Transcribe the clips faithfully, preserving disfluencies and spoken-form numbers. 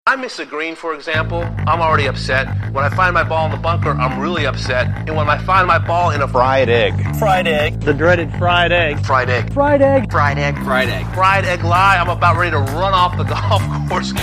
I miss a green, for example, I'm already upset. When I find my ball in the bunker, I'm really upset. And when I find my ball in a fried egg. Fried egg. The dreaded fried egg. Fried egg. Fried egg. Fried egg. Fried egg. Fried egg lie, I'm about ready to run off the golf course.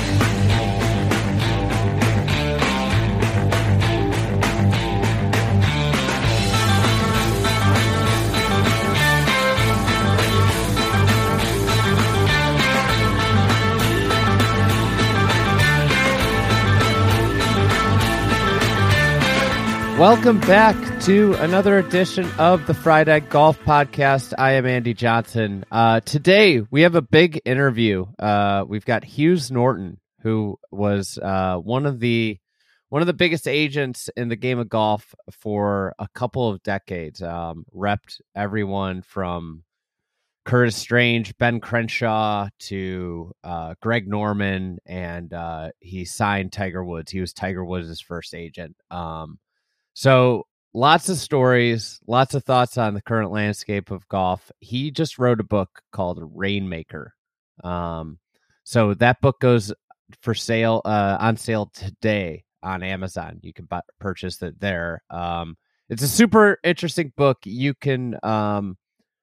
Welcome back to another edition of the Fried Egg Golf Podcast. I am Andy Johnson. Uh, today, we have a big interview. Uh, we've got Hughes Norton, who was uh, one of the one of the biggest agents in the game of golf for a couple of decades. Um, repped everyone from Curtis Strange, Ben Crenshaw, to uh, Greg Norman, and uh, he signed Tiger Woods. He was Tiger Woods' first agent. Um, So lots of stories, lots of thoughts on the current landscape of golf. He just wrote a book called Rainmaker. Um, so that book goes for sale, uh, on sale today on Amazon. You can buy, purchase it there. Um, it's a super interesting book. You can, um,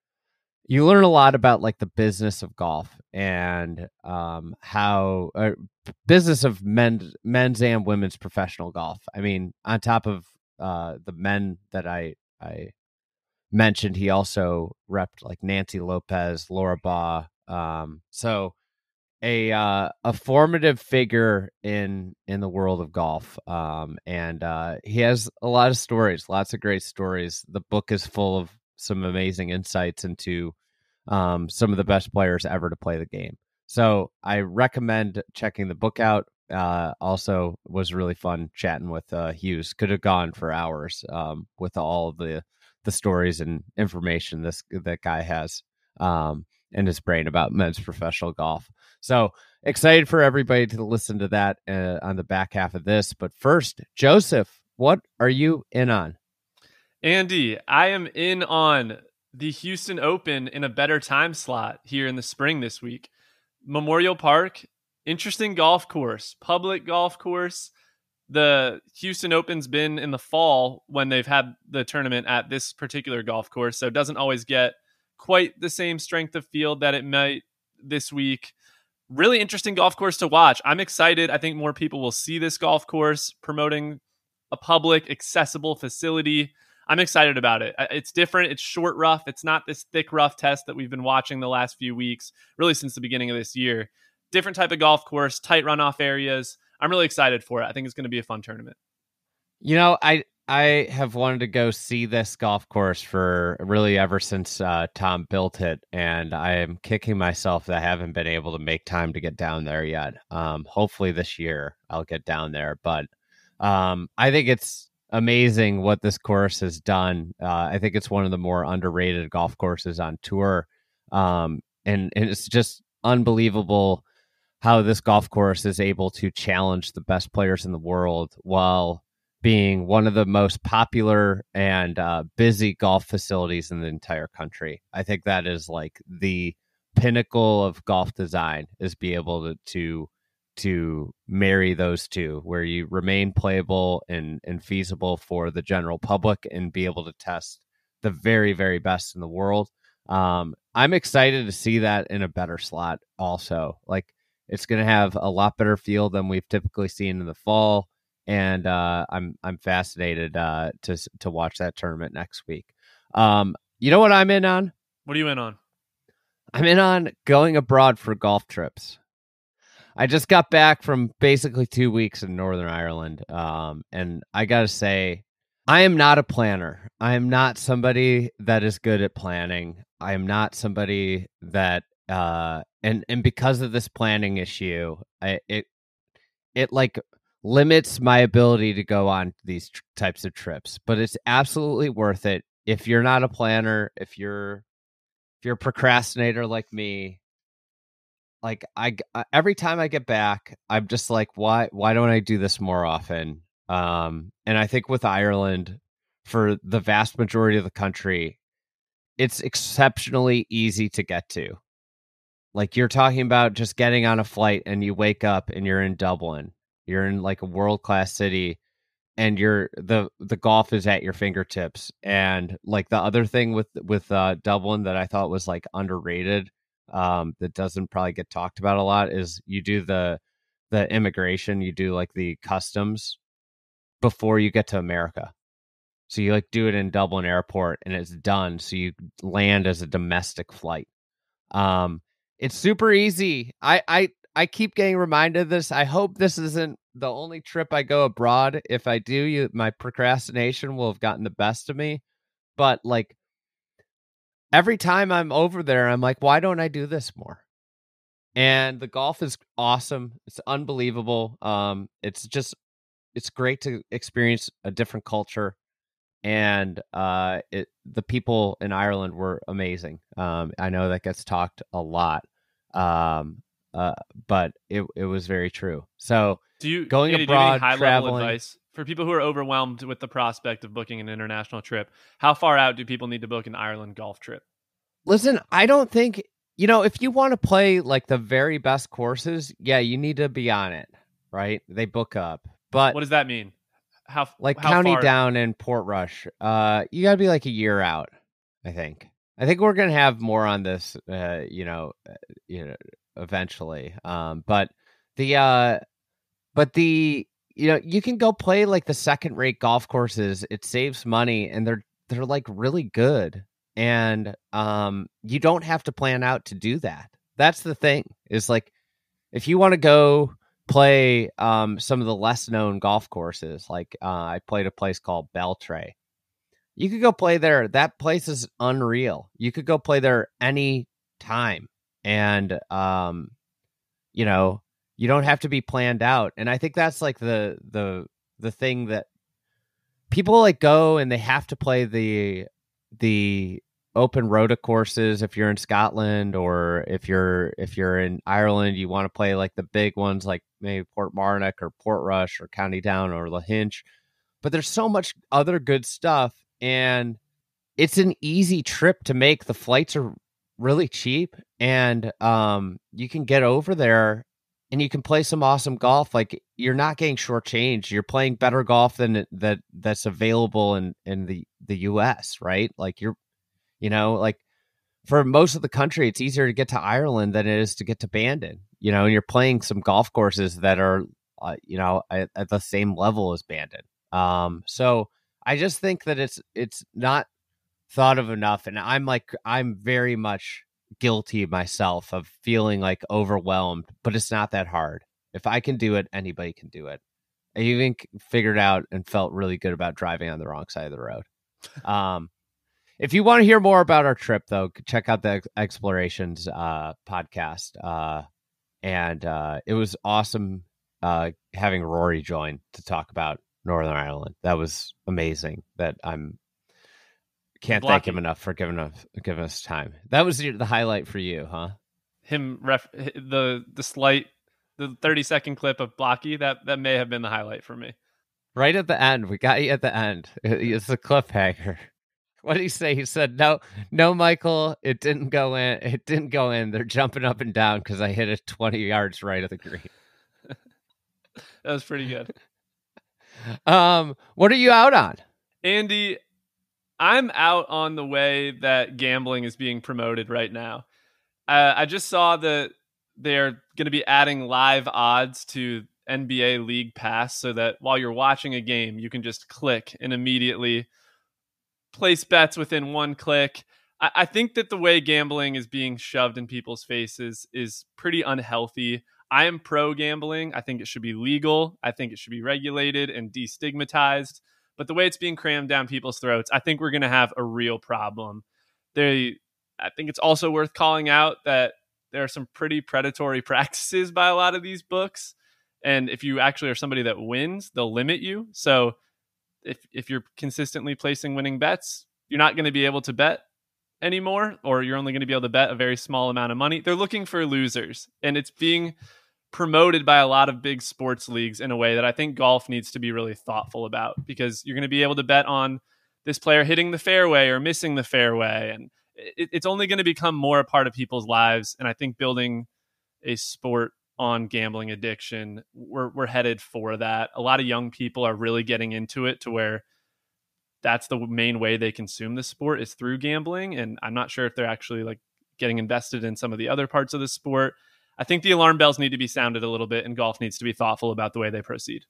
you learn a lot about like the business of golf and um, how uh, business of men's, men's and women's professional golf. I mean, on top of Uh, the men that I I mentioned, he also repped like Nancy Lopez, Laura Baugh. Um, so a uh, a formative figure in in the world of golf, um, and uh, he has a lot of stories, lots of great stories. The book is full of some amazing insights into um, some of the best players ever to play the game. So I recommend checking the book out. Uh, also was really fun chatting with uh, Hughes. Could have gone for hours um, with all of the the stories and information this that guy has um, in his brain about men's professional golf. So excited for everybody to listen to that uh, on the back half of this. But first, Joseph, what are you in on? Andy, I am in on the Houston Open in a better time slot here in the spring this week. Memorial Park. Interesting golf course, public golf course. The Houston Open's been in the fall when they've had the tournament at this particular golf course, so it doesn't always get quite the same strength of field that it might this week. Really interesting golf course to watch. I'm excited. I think more people will see this golf course promoting a public, accessible facility. I'm excited about it. It's different. It's short rough. It's not this thick rough test that we've been watching the last few weeks, really since the beginning of this year. Different type of golf course, tight runoff areas. I'm really excited for it. I think it's going to be a fun tournament. You know, I I have wanted to go see this golf course for really ever since uh, Tom built it, and I am kicking myself that I haven't been able to make time to get down there yet. Um, hopefully this year I'll get down there, but um, I think it's amazing what this course has done. Uh, I think it's one of the more underrated golf courses on tour, um, and, and it's just unbelievable how this golf course is able to challenge the best players in the world while being one of the most popular and uh, busy golf facilities in the entire country. I think that is like the pinnacle of golf design, is be able to to, to marry those two, where you remain playable and, and feasible for the general public and be able to test the very, very best in the world. Um, I'm excited to see that in a better slot also. Like, it's going to have a lot better field than we've typically seen in the fall, and uh, I'm I'm fascinated uh, to to watch that tournament next week. Um, you know what I'm in on? What are you in on? I'm in on going abroad for golf trips. I just got back from basically two weeks in Northern Ireland, um, and I got to say, I am not a planner. I am not somebody that is good at planning. I am not somebody that uh, and and because of this planning issue, I, it it like limits my ability to go on these tr- types of trips. But it's absolutely worth it if you're not a planner. If you're if you're a procrastinator like me, like I every time I get back, I'm just like, why why don't I do this more often? Um, and I think with Ireland, for the vast majority of the country, it's exceptionally easy to get to. Like you're talking about just getting on a flight and you wake up and you're in Dublin. You're in like a world-class city and you're the the golf is at your fingertips. And like the other thing with with uh, Dublin that I thought was like underrated, um, that doesn't probably get talked about a lot, is you do the the immigration, you do like the customs before you get to America. So you like do it in Dublin Airport and it's done. So you land as a domestic flight. Um, it's super easy. I, I, I keep getting reminded of this. I hope this isn't the only trip I go abroad. If I do, you, my procrastination will have gotten the best of me. But like every time I'm over there, I'm like, why don't I do this more? And the golf is awesome. It's unbelievable. Um, it's just, it's great to experience a different culture. And uh, it, the people in Ireland were amazing. Um, I know that gets talked a lot, um, uh, but it it was very true. So, do you going Andy, abroad, do you have any traveling, high-level advice for people who are overwhelmed with the prospect of booking an international trip? How far out do people need to book an Ireland golf trip? Listen, I don't think, you know, if you want to play like the very best courses, yeah, you need to be on it, right? They book up, but what does that mean? How like how County far? Down and Portrush, uh, you got to be like a year out. I think. I think we're gonna have more on this, uh, you know, uh, you know, eventually. Um, but the, uh, but the, you know, you can go play like the second-rate golf courses. It saves money, and they're they're like really good, and um, you don't have to plan out to do that. That's the thing. Is like if you want to go play um, some of the less known golf courses. Like uh, I played a place called Beltray. You could go play there. That place is unreal. You could go play there any time. And, um, you know, you don't have to be planned out. And I think that's like the, the, the thing that people like go and they have to play the, the open rota courses. If you're in Scotland or if you're, if you're in Ireland, you want to play like the big ones, like maybe Portmarnock or Portrush or County Down or Lahinch. But there's so much other good stuff. And it's an easy trip to make. The flights are really cheap, and um, you can get over there and you can play some awesome golf. Like you're not getting shortchanged. You're playing better golf than that that's available in, in the, the U S, right? Like you're, you know, like for most of the country, it's easier to get to Ireland than it is to get to Bandon, you know, and you're playing some golf courses that are, uh, you know, at, at the same level as Bandon. Um, so I just think that it's it's not thought of enough, and I'm like I'm very much guilty myself of feeling like overwhelmed, but it's not that hard. If I can do it, anybody can do it. I even figured out and felt really good about driving on the wrong side of the road. Um, if you want to hear more about our trip, though, check out the Explorations uh, podcast, uh, and uh, it was awesome uh, having Rory join to talk about Northern Ireland. That was amazing. That I'm can't Blocky. thank him enough for giving us giving us time. That was the highlight for you, huh? Him ref the the slight the thirty second clip of Blocky, that that may have been the highlight for me. Right at the end, we got you at the end. It's the cliffhanger. What did he say? He said, "No, no, Michael, it didn't go in. It didn't go in. They're jumping up and down because I hit it twenty yards right of the green." That was pretty good. Um, what are you out on? Andy, I'm out on the way that gambling is being promoted right now. Uh, I just saw that they're going to be adding live odds to N B A League Pass so that while you're watching a game, you can just click and immediately place bets within one click. I, I think that the way gambling is being shoved in people's faces is pretty unhealthy. I am pro gambling. I think it should be legal. I think it should be regulated and destigmatized. But the way it's being crammed down people's throats, I think we're going to have a real problem. They, I think it's also worth calling out that there are some pretty predatory practices by a lot of these books. And if you actually are somebody that wins, they'll limit you. So if if you're consistently placing winning bets, you're not going to be able to bet anymore, or you're only going to be able to bet a very small amount of money. They're looking for losers, and it's being promoted by a lot of big sports leagues in a way that I think golf needs to be really thoughtful about, because you're going to be able to bet on this player hitting the fairway or missing the fairway. And it, it's only going to become more a part of people's lives. And I think building a sport on gambling addiction, we're we're headed for that. A lot of young people are really getting into it to where that's the main way they consume the sport is through gambling. And I'm not sure if they're actually like getting invested in some of the other parts of the sport. I think the alarm bells need to be sounded a little bit, and golf needs to be thoughtful about the way they proceed.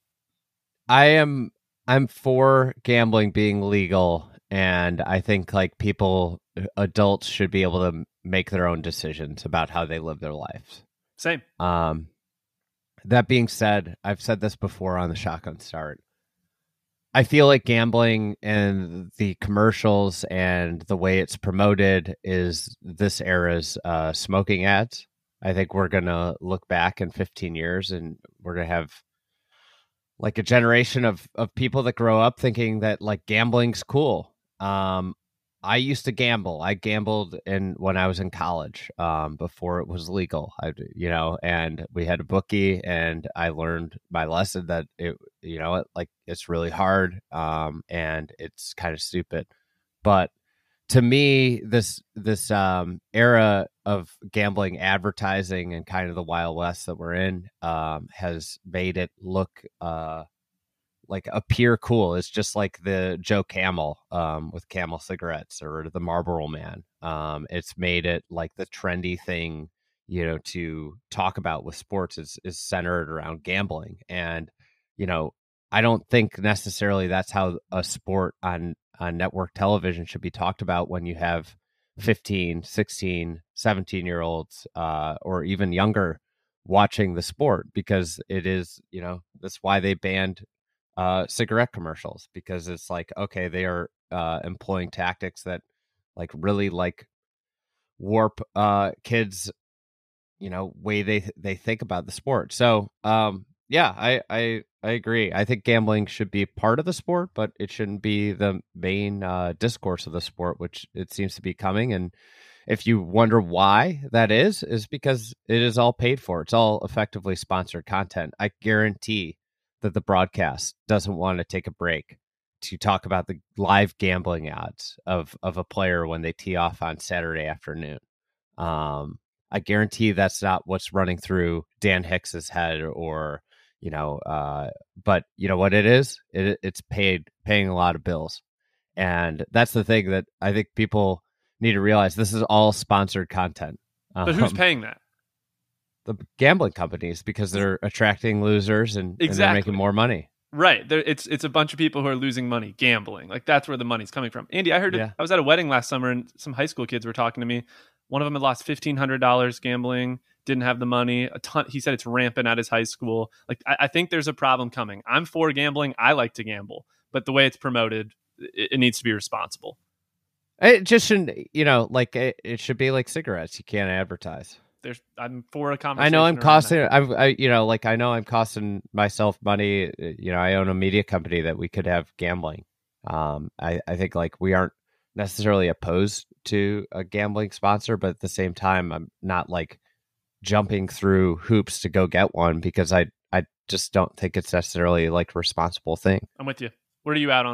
I am I'm for gambling being legal, and I think like people, adults should be able to make their own decisions about how they live their lives. Same. Um, that being said, I've said this before on the Shotgun Start. I feel like gambling and the commercials and the way it's promoted is this era's uh, smoking ads. I think we're going to look back in fifteen years and we're going to have like a generation of, of people that grow up thinking that like gambling's cool. Um, I used to gamble. I gambled in when I was in college, um, before it was legal. I, you know, and we had a bookie, and I learned my lesson that it, you know, it, like it's really hard, um, and it's kind of stupid. But to me, this this um, era of gambling advertising and kind of the Wild West that we're in um, has made it look uh, like appear cool. It's just like the Joe Camel um, with Camel cigarettes or the Marlboro Man. Um, it's made it like the trendy thing, you know, to talk about with sports is, is centered around gambling. And, you know, I don't think necessarily that's how a sport on, on network television should be talked about when you have fifteen, sixteen, seventeen year olds uh, or even younger watching the sport, because it is, you know, that's why they banned uh cigarette commercials, because it's like, okay, they are uh employing tactics that like really like warp uh kids, you know, way they they think about the sport. So um yeah, I I I agree. I think gambling should be part of the sport, but it shouldn't be the main uh discourse of the sport, which it seems to be coming. And if you wonder why that is is because it is all paid for. It's all effectively sponsored content. I guarantee that the broadcast doesn't want to take a break to talk about the live gambling odds of, of a player when they tee off on Saturday afternoon. Um, I guarantee that's not what's running through Dan Hicks's head, or, you know, uh, but you know what it is? It, it's paid, paying a lot of bills. And that's the thing that I think people need to realize. This is all sponsored content. But um, who's paying that? The gambling companies, because they're attracting losers and, Exactly. and they're making more money. Right. There, it's it's a bunch of people who are losing money gambling. Like that's where the money's coming from. Andy, I heard Yeah. it, I was at a wedding last summer and some high school kids were talking to me. One of them had lost fifteen hundred dollars gambling, didn't have the money. A ton. He said it's rampant at his high school. Like I, I think there's a problem coming. I'm for gambling. I like to gamble, but the way it's promoted, it, it needs to be responsible. It just shouldn't, you know, like it, it should be like cigarettes. You can't advertise. There's, I'm for a conversation. I know I'm around costing, that. I'm, I, you know, like I know I'm costing myself money. You know, I own a media company that we could have gambling. Um, I, I think like we aren't necessarily opposed to a gambling sponsor, but at the same time, I'm not like jumping through hoops to go get one, because I, I just don't think it's necessarily like a responsible thing. I'm with you. What are you out on?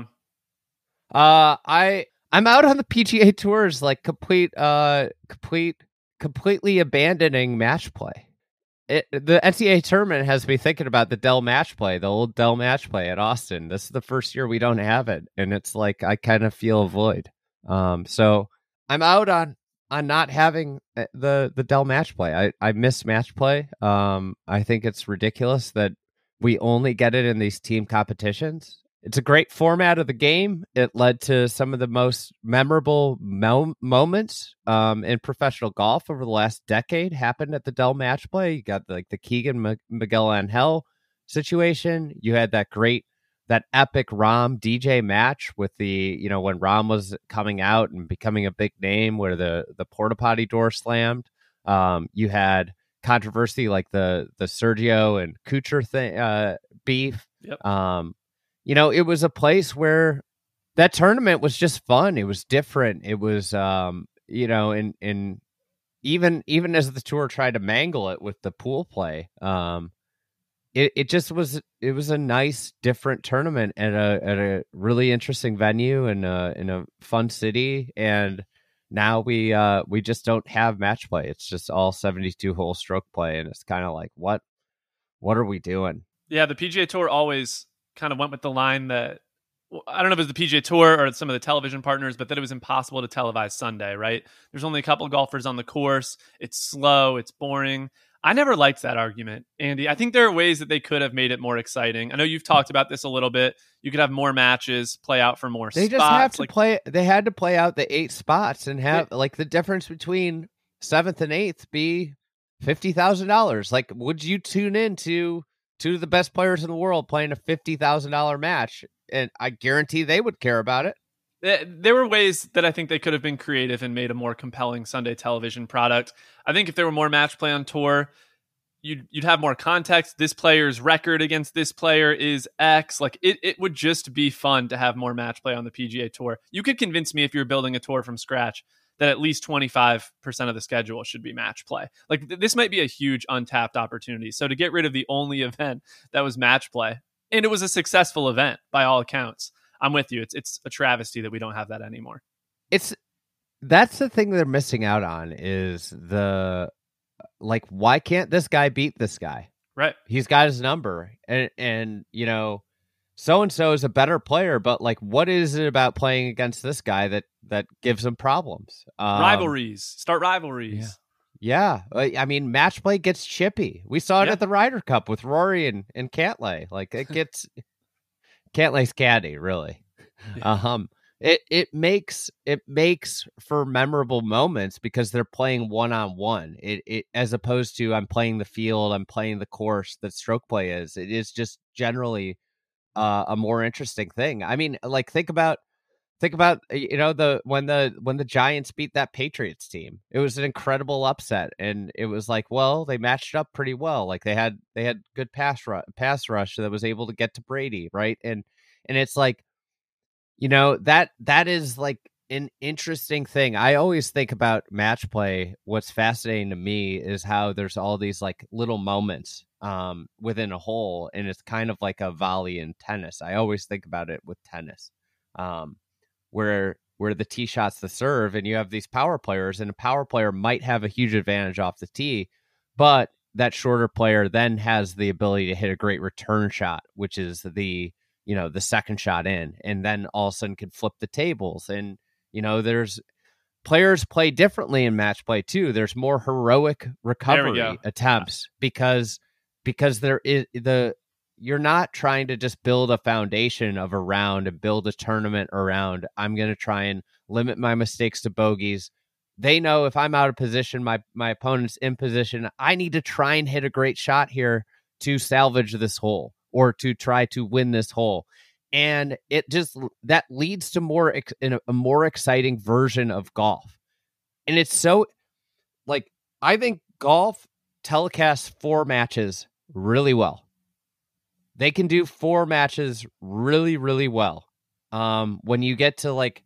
Uh, I, I'm out on the P G A tours, like complete, uh, complete, completely abandoning match play. It, the N C A A tournament has me thinking about the Dell match play, the old Dell match play at Austin. This is the first year we don't have it, and it's like I kind of feel a void. Um, so I'm out on on not having the the Dell match play. I I miss match play. Um, I think it's ridiculous that we only get it in these team competitions. It's a great format of the game. It led to some of the most memorable mo- moments um, in professional golf over the last decade happened at the Dell Match Play. You got like the Keegan M- Miguel Angel situation. You had that great, that epic Rahm D J match with the, you know, when Rahm was coming out and becoming a big name, where the the porta potty door slammed. Um, you had controversy like the the Sergio and Kuchar thing, uh, beef. Yep. Um, You know, it was a place where that tournament was just fun. It was different. It was, um, you know, and and even even as the tour tried to mangle it with the pool play, um, it it just was it was a nice, different tournament at a at a really interesting venue and uh in a fun city. And now we uh, we just don't have match play. It's just all seventy-two hole stroke play, and it's kind of like, what what are we doing? Yeah, the P G A Tour always kind of went with the line that, well, I don't know if it was the P G A Tour or some of the television partners, but that it was impossible to televise Sunday, right? There's only a couple of golfers on the course. It's slow. It's boring. I never liked that argument, Andy. I think there are ways that they could have made it more exciting. I know you've talked about this a little bit. You could have more matches, play out for more they spots. They just have to like, play. They had to play out the eight spots and have, like, the difference between seventh and eighth be fifty thousand dollars. Like, would you tune in to two of the best players in the world playing a fifty thousand dollars match? And I guarantee they would care about it. There were ways that I think they could have been creative and made a more compelling Sunday television product. I think if there were more match play on tour, you'd you'd have more context. This player's record against this player is X. Like it, it would just be fun to have more match play on the P G A Tour. You could convince me if you're building a tour from scratch that at least twenty-five percent of the schedule should be match play. Like th- this might be a huge untapped opportunity. So to get rid of the only event that was match play, and it was a successful event by all accounts, I'm with you. It's it's a travesty that we don't have that anymore. It's that's the thing they're missing out on is the like, why can't this guy beat this guy? Right. He's got his number, and and you know, so and so is a better player, but like, what is it about playing against this guy that that gives him problems? Um, rivalries. Start rivalries. Yeah. yeah. I mean, match play gets chippy. We saw it yeah. at the Ryder Cup with Rory and and Cantlay. Like it gets. Cantlay's caddy, really. Yeah. Um, it it makes it makes for memorable moments because they're playing one on one. It it as opposed to I'm playing the field, I'm playing the course that stroke play is. It is just generally uh, a more interesting thing. I mean, like think about think about you know the when the when the Giants beat that Patriots team. It was an incredible upset, and it was like, well, they matched up pretty well. Like they had they had good pass rush, pass rush that was able to get to Brady, right? And and it's like, you know, that that is like an interesting thing. I always think about match play. What's fascinating to me is how there's all these like little moments um, within a hole, and it's kind of like a volley in tennis. I always think about it with tennis. Um, where where the tee shot's the serve, and you have these power players, and a power player might have a huge advantage off the tee, but that shorter player then has the ability to hit a great return shot, which is the, you know, the second shot in, and then all of a sudden can flip the tables. And, you know, there's players play differently in match play too. There's more heroic recovery attempts because, because there is the, you're not trying to just build a foundation of a round and build a tournament around, I'm going to try and limit my mistakes to bogeys. They know if I'm out of position, my, my opponent's in position, I need to try and hit a great shot here to salvage this hole or to try to win this hole. And it just, that leads to more, in a more exciting version of golf. And it's so like, I think golf telecasts four matches really well. They can do four matches really, really well. Um, when you get to like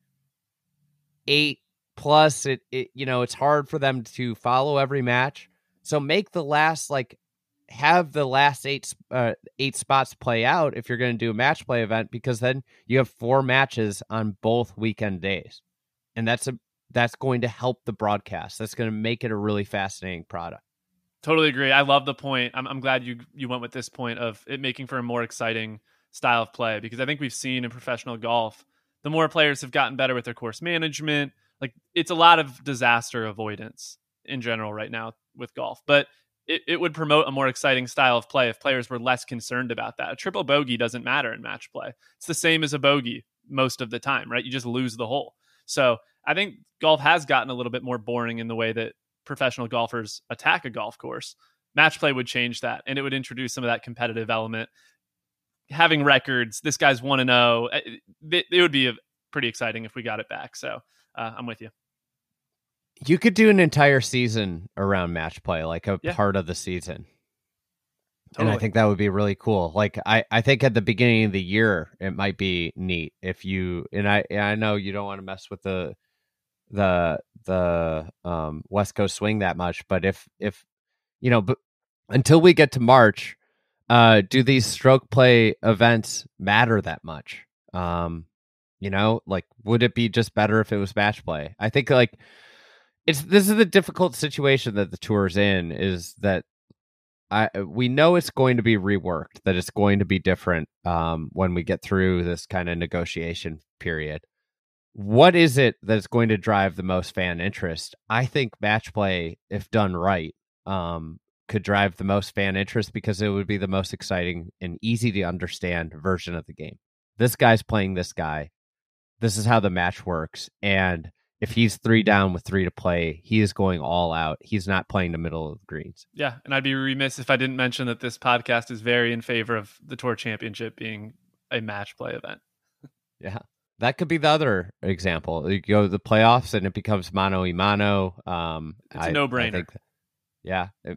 eight plus, it, it you know, it's hard for them to follow every match. So make the last like have the last eight uh, eight spots play out if you're going to do a match play event, because then you have four matches on both weekend days, and that's a that's going to help the broadcast. That's going to make it a really fascinating product. Totally agree. I love the point. I'm, I'm glad you you went with this point of it making for a more exciting style of play, because I think we've seen in professional golf, the more players have gotten better with their course management, like it's a lot of disaster avoidance in general right now with golf, but it, it would promote a more exciting style of play if players were less concerned about that. A triple bogey doesn't matter in match play. It's the same as a bogey most of the time, right? You just lose the hole. So I think golf has gotten a little bit more boring in the way that professional golfers attack a golf course. Match play would change that, and it would introduce some of that competitive element. Having records, this guy's one and oh, it, it would be a, pretty exciting if we got it back. So uh, I'm with you. You could do an entire season around match play, like a yeah. part of the season. Totally. And I think that would be really cool. Like I, I think at the beginning of the year, it might be neat if you, and I, I know you don't want to mess with the, the, the um, West Coast swing that much, but if, if, you know, but until we get to March, uh, do these stroke play events matter that much? Um, You know, like, would it be just better if it was match play? I think like it's this is the difficult situation that the tour's in, is that I we know it's going to be reworked, that it's going to be different um, when we get through this kind of negotiation period. What is it that's going to drive the most fan interest? I think match play, if done right, um, could drive the most fan interest because it would be the most exciting and easy to understand version of the game. This guy's playing this guy. This is how the match works. And if he's three down with three to play, he is going all out. He's not playing the middle of the greens. Yeah, and I'd be remiss if I didn't mention that this podcast is very in favor of the Tour Championship being a match play event. Yeah, that could be the other example. You go to the playoffs and it becomes mano a mano. Um, it's a I, no-brainer. I think, yeah, it,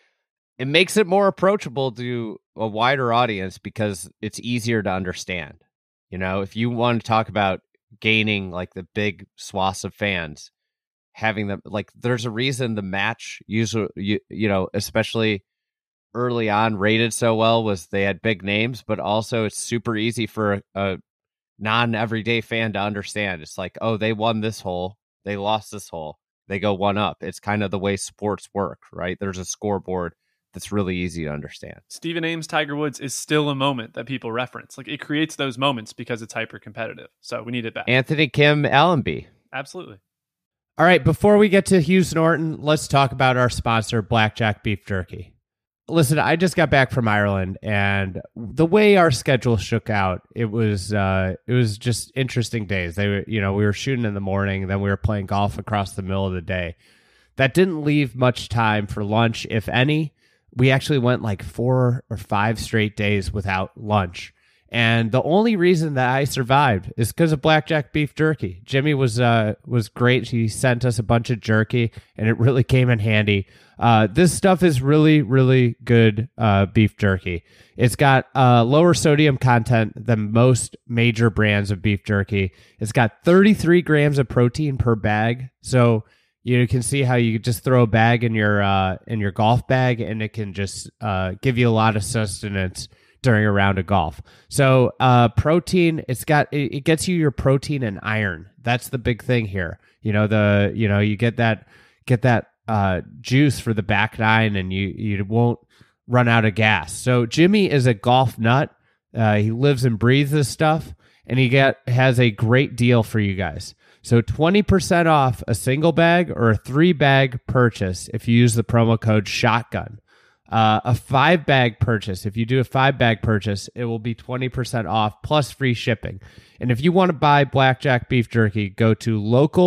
it makes it more approachable to a wider audience because it's easier to understand. You know, if you want to talk about gaining like the big swaths of fans, having them like, there's a reason the match usually, you, you know, especially early on rated so well was they had big names, but also it's super easy for a, a non everyday fan to understand. It's like, oh, they won this hole, they lost this hole, they go one up. It's kind of the way sports work, right? There's a scoreboard that's really easy to understand. Stephen Ames, Tiger Woods is still a moment that people reference. Like, it creates those moments because it's hyper competitive. So we need it back. Anthony Kim, Allenby. Absolutely. All right, before we get to Hughes Norton, let's talk about our sponsor, Blackjack Beef Jerky. Listen, I just got back from Ireland, and the way our schedule shook out, it was uh, it was just interesting days. They were, you know, we were shooting in the morning, then we were playing golf across the middle of the day. That didn't leave much time for lunch, if any. We actually went like four or five straight days without lunch. And the only reason that I survived is because of Blackjack Beef Jerky. Jimmy was uh, was great. He sent us a bunch of jerky, and it really came in handy. Uh, this stuff is really, really good uh, beef jerky. It's got uh, lower sodium content than most major brands of beef jerky. It's got thirty-three grams of protein per bag. So you can see how you just throw a bag in your uh, in your golf bag, and it can just uh, give you a lot of sustenance during a round of golf. So uh, protein, it's got it, it gets you your protein and iron. That's the big thing here. You know the you know you get that get that uh, juice for the back nine, and you you won't run out of gas. So Jimmy is a golf nut. Uh, he lives and breathes this stuff, and he get has a great deal for you guys. So twenty percent off a single bag or a three bag purchase if you use the promo code SHOTGUN. Uh, a five bag purchase, if you do a five bag purchase, it will be twenty percent off plus free shipping. And if you want to buy Blackjack Beef Jerky, go to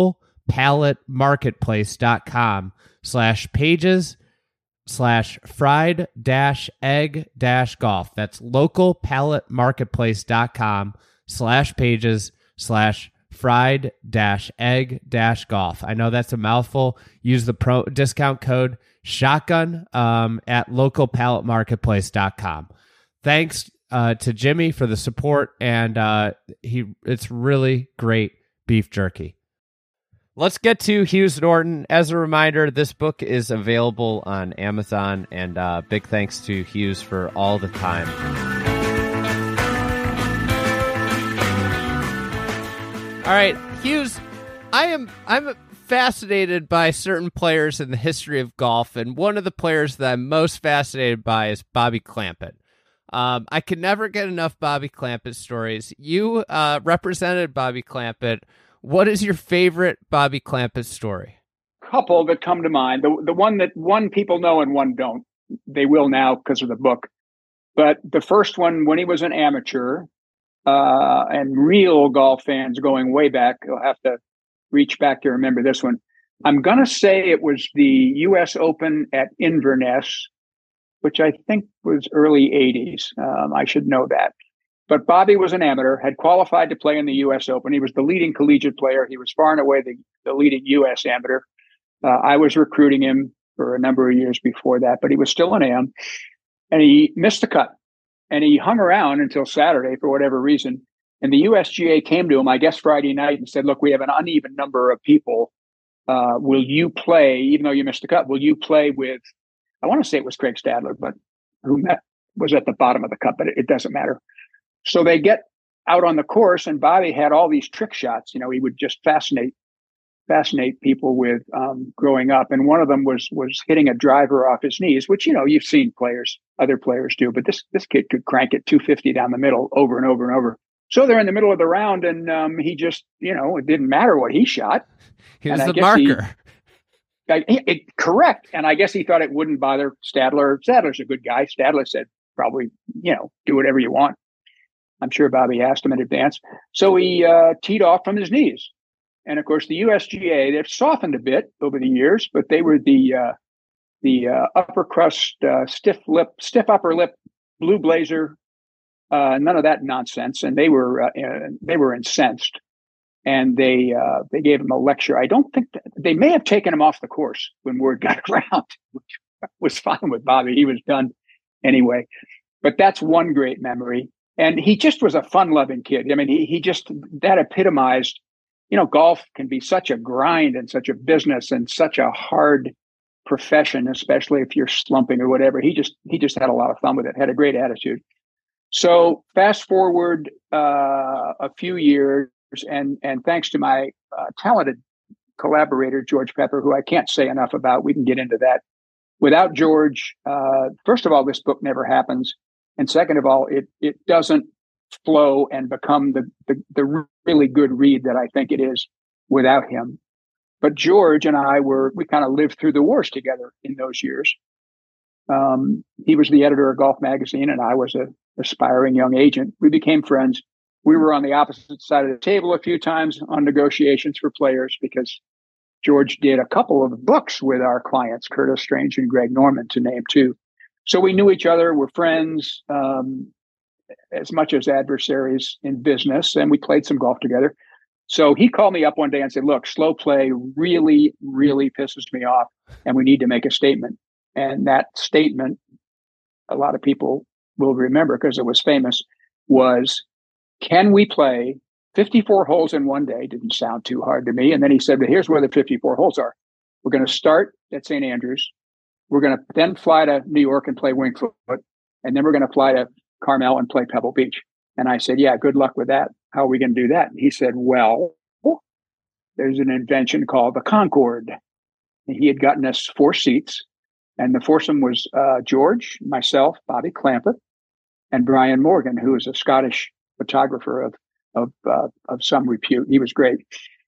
localpalletmarketplace.com slash pages slash fried dash egg dash golf. That's localpalletmarketplace.com slash pages slash fried dash egg dash golf. I know that's a mouthful. Use the pro discount code shotgun um, at localpalletmarketplace dot com. Thanks uh, to Jimmy for the support, and uh, he it's really great beef jerky. Let's get to Hughes Norton. As a reminder, this book is available on Amazon, and uh, big thanks to Hughes for all the time. All right, Hughes, I am I'm fascinated by certain players in the history of golf, and one of the players that I'm most fascinated by is Bobby Clampett. Um, I could never get enough Bobby Clampett stories. You uh, represented Bobby Clampett. What is your favorite Bobby Clampett story? Couple that come to mind. The the one that one people know and one don't. They will now because of the book. But the first one, when he was an amateur, uh, and real golf fans going way back, you'll have to reach back to remember this one. I'm going to say it was the U S Open at Inverness, which I think was early eighties. Um, I should know that. But Bobby was an amateur, had qualified to play in the U S Open. He was the leading collegiate player. He was far and away the, the leading U S amateur. Uh, I was recruiting him for a number of years before that, but he was still an am. And he missed the cut. And he hung around until Saturday for whatever reason. And the U S G A came to him, I guess, Friday night and said, look, we have an uneven number of people. Uh, will you play, even though you missed the cut, will you play with, I want to say it was Craig Stadler, but who met, was at the bottom of the cut, but it, it doesn't matter. So they get out on the course, and Bobby had all these trick shots. You know, he would just fascinate fascinate people with um, growing up. And one of them was was hitting a driver off his knees, which, you know, you've seen players, other players do, but this this kid could crank it two fifty down the middle over and over and over. So they're in the middle of the round, and um, he just, you know, it didn't matter what he shot. He was the marker. He, I, it, correct. And I guess he thought it wouldn't bother Stadler. Stadler's a good guy. Stadler said, probably, you know, do whatever you want. I'm sure Bobby asked him in advance. So he uh, teed off from his knees. And of course, the U S G A, they've softened a bit over the years, but they were the uh, the uh, upper crust, uh, stiff lip, stiff upper lip, blue blazer, uh, none of that nonsense. And they were uh, uh, they were incensed, and they uh, they gave him a lecture. I don't think that, they may have taken him off the course when word got around, which was fine with Bobby. He was done anyway. But that's one great memory. And he just was a fun-loving kid. I mean, he he just, that epitomized, you know, golf can be such a grind and such a business and such a hard profession, especially if you're slumping or whatever. He just he just had a lot of fun with it, had a great attitude. So fast forward uh, a few years, and and thanks to my uh, talented collaborator, George Pepper, who I can't say enough about. We can get into that. Without George, uh, first of all, this book never happens. And second of all, it it doesn't flow and become the, the, the really good read that I think it is without him. But George and I were, we kind of lived through the wars together in those years. Um, he was the editor of Golf Magazine, and I was an aspiring young agent. We became friends. We were on the opposite side of the table a few times on negotiations for players, because George did a couple of books with our clients, Curtis Strange and Greg Norman, to name two. So we knew each other, we're friends, um, as much as adversaries in business, and we played some golf together. So he called me up one day and said, look, slow play really, really pisses me off, and we need to make a statement. And that statement, a lot of people will remember because it was famous, was, can we play fifty-four holes in one day? Didn't sound too hard to me. And then he said, but here's where the fifty-four holes are. We're going to start at Saint Andrews. We're going to then fly to New York and play Winged Foot. And then we're going to fly to Carmel and play Pebble Beach. And I said, yeah, good luck with that. How are we going to do that? And he said, well, there's an invention called the Concorde. And he had gotten us four seats. And the foursome was uh, George, myself, Bobby Clampett, and Brian Morgan, who is a Scottish photographer of of uh, of some repute. He was great.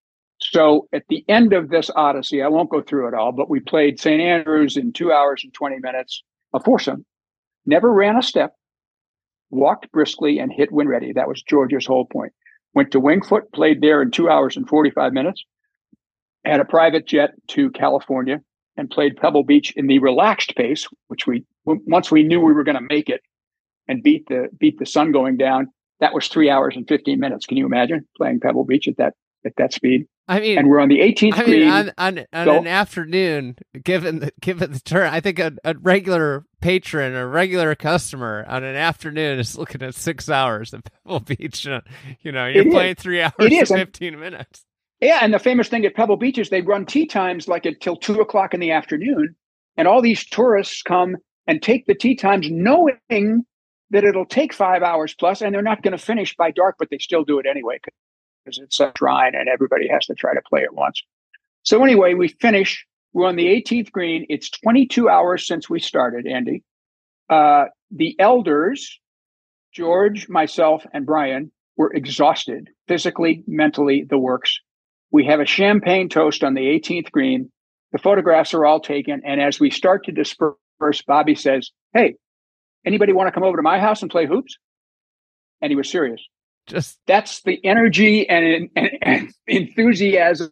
So at the end of this odyssey, I won't go through it all, but we played Saint Andrews in two hours and twenty minutes, a foursome, never ran a step, walked briskly, and hit when ready. That was George's whole point. Went to Winged Foot, played there in two hours and forty-five minutes, had a private jet to California, and played Pebble Beach in the relaxed pace, which we, once we knew we were going to make it and beat the beat the sun going down, that was three hours and fifteen minutes. Can you imagine playing Pebble Beach at that at that speed? I mean, and we're on the eighteenth I green. mean, on, on, on an afternoon, given the, given the turn, I think a, a regular patron, a regular customer on an afternoon is looking at six hours at Pebble Beach. You know, you're it playing is. three hours it is. and fifteen minutes. Yeah, and the famous thing at Pebble Beach is they run tee times like until two o'clock in the afternoon, and all these tourists come and take the tee times knowing that it'll take five hours plus, and they're not going to finish by dark, but they still do it anyway because it's so dry and everybody has to try to play at once. So anyway, we finish. We're on the eighteenth green. It's twenty-two hours since we started, Andy. Uh, the elders, George, myself, and Brian, were exhausted, physically, mentally, the works. We have a champagne toast on the eighteenth green. The photographs are all taken. And as we start to disperse, Bobby says, hey, anybody want to come over to my house and play hoops? And he was serious. Just that's the energy and, and, and enthusiasm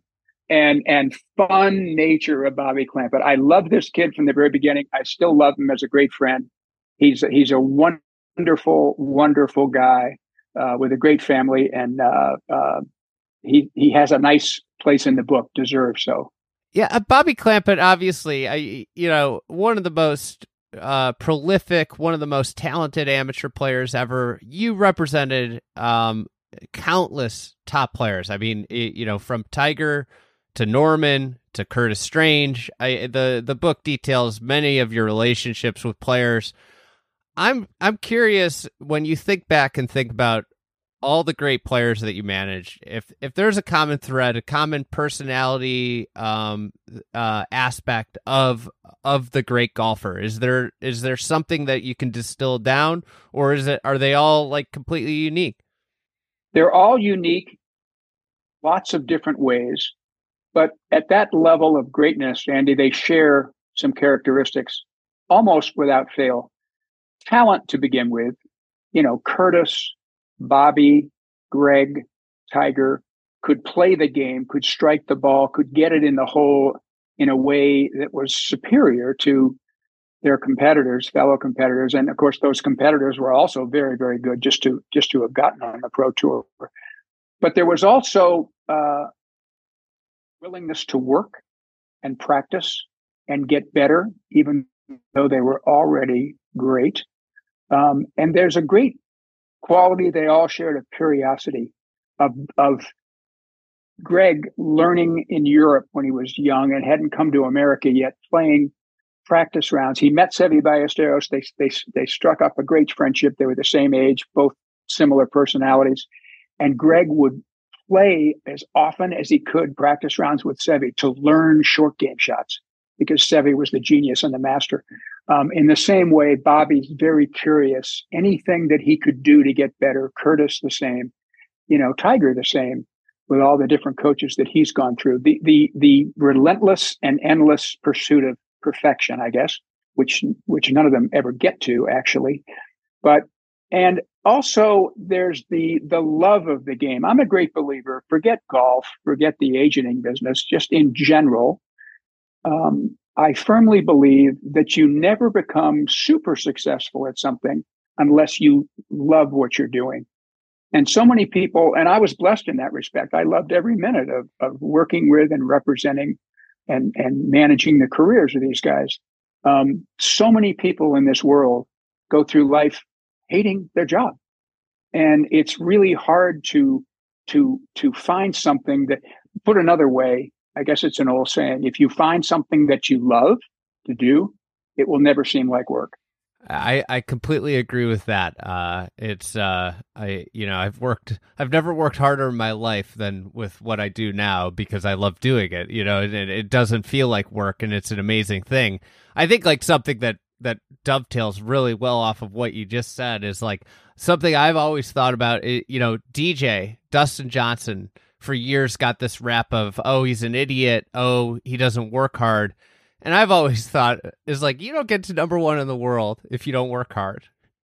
and and fun nature of Bobby Clampett. I love this kid from the very beginning. I still love him as a great friend. He's a, he's a wonderful, wonderful guy uh, with a great family, and uh, uh, he he has a nice place in the book. Deserves so. Yeah, uh, Bobby Clampett, obviously, I you know one of the most uh, prolific, one of the most talented amateur players ever. You represented um, countless top players. I mean, you know, from Tiger to Norman to Curtis Strange. I, the the book details many of your relationships with players. I'm I'm curious, when you think back and think about all the great players that you manage, if if there's a common thread, a common personality um, uh, aspect of of the great golfer, is there is there something that you can distill down, or is it are they all like completely unique? They're all unique, lots of different ways, but at that level of greatness, Andy, they share some characteristics almost without fail. Talent to begin with, you know, Curtis, Bobby, Greg, Tiger could play the game, could strike the ball, could get it in the hole in a way that was superior to their competitors, fellow competitors. And of course, those competitors were also very, very good just to just to have gotten on the Pro Tour. But there was also uh, willingness to work and practice and get better, even though they were already great. Um, and there's a great quality they all shared of curiosity, of of Greg learning in Europe when he was young and hadn't come to America yet, playing practice rounds. He met Seve Ballesteros. They they they struck up a great friendship. They were the same age, both similar personalities, and Greg would play as often as he could practice rounds with Seve to learn short game shots, because Seve was the genius and the master. Um, in the same way, Bobby's very curious. Anything that he could do to get better. Curtis the same. You know, Tiger the same, with all the different coaches that he's gone through. The the the relentless and endless pursuit of perfection, I guess, which which none of them ever get to, actually. But and also there's the the love of the game. I'm a great believer. Forget golf, forget the agenting business, just in general. Um, I firmly believe that you never become super successful at something unless you love what you're doing. And so many people, and I was blessed in that respect. I loved every minute of, of working with and representing and, and managing the careers of these guys. Um, so many people in this world go through life hating their job. And it's really hard to, to, to find something that, put another way, I guess it's an old saying, if you find something that you love to do, it will never seem like work. I, I completely agree with that. Uh, it's, uh, I, you know, I've worked, I've never worked harder in my life than with what I do now, because I love doing it, you know, and it, it doesn't feel like work, and it's an amazing thing. I think like something that, that dovetails really well off of what you just said is like something I've always thought about, it, you know, D J, Dustin Johnson, for years got this rap of, oh, he's an idiot. Oh, he doesn't work hard. And I've always thought is like, you don't get to number one in the world if you don't work hard.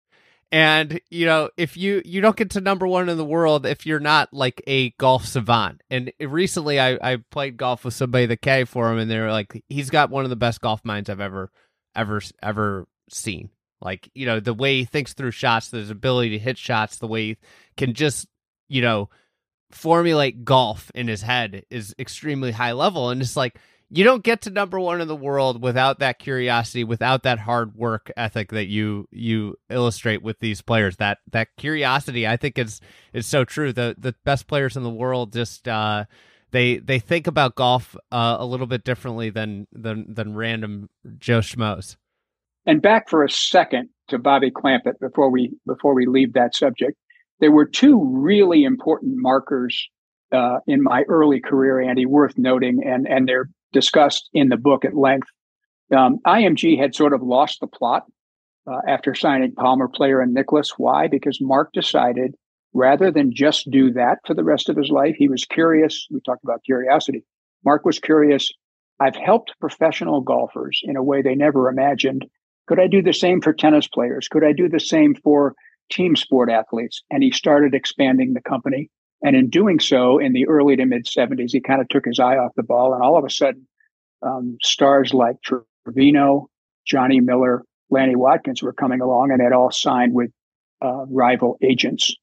And, you know, if you, you don't get to number one in the world if you're not like a golf savant. And recently I, I played golf with somebody that caddied for him, and they were like, he's got one of the best golf minds I've ever, ever, ever seen. Like, you know, the way he thinks through shots, his ability to hit shots, the way he can just, you know, formulate golf in his head is extremely high level. And it's like, you don't get to number one in the world without that curiosity, without that hard work ethic that you you illustrate with these players. That that curiosity, I think, is is so true. The the best players in the world just uh, they they think about golf uh, a little bit differently than than than random Joe Schmoes. And back for a second to Bobby Clampett before we before we leave that subject. There were two really important markers uh, in my early career, Andy, worth noting, and and they're discussed in the book at length. Um, I M G had sort of lost the plot uh, after signing Palmer, Player, and Nicklaus. Why? Because Mark decided, rather than just do that for the rest of his life, he was curious. We talked about curiosity. Mark was curious. I've helped professional golfers in a way they never imagined. Could I do the same for tennis players? Could I do the same for team sport athletes? And he started expanding the company. And in doing so, in the early to mid seventies, he kind of took his eye off the ball. And all of a sudden, um, stars like Trevino, Johnny Miller, Lanny Watkins were coming along, and had all signed with uh, rival agents.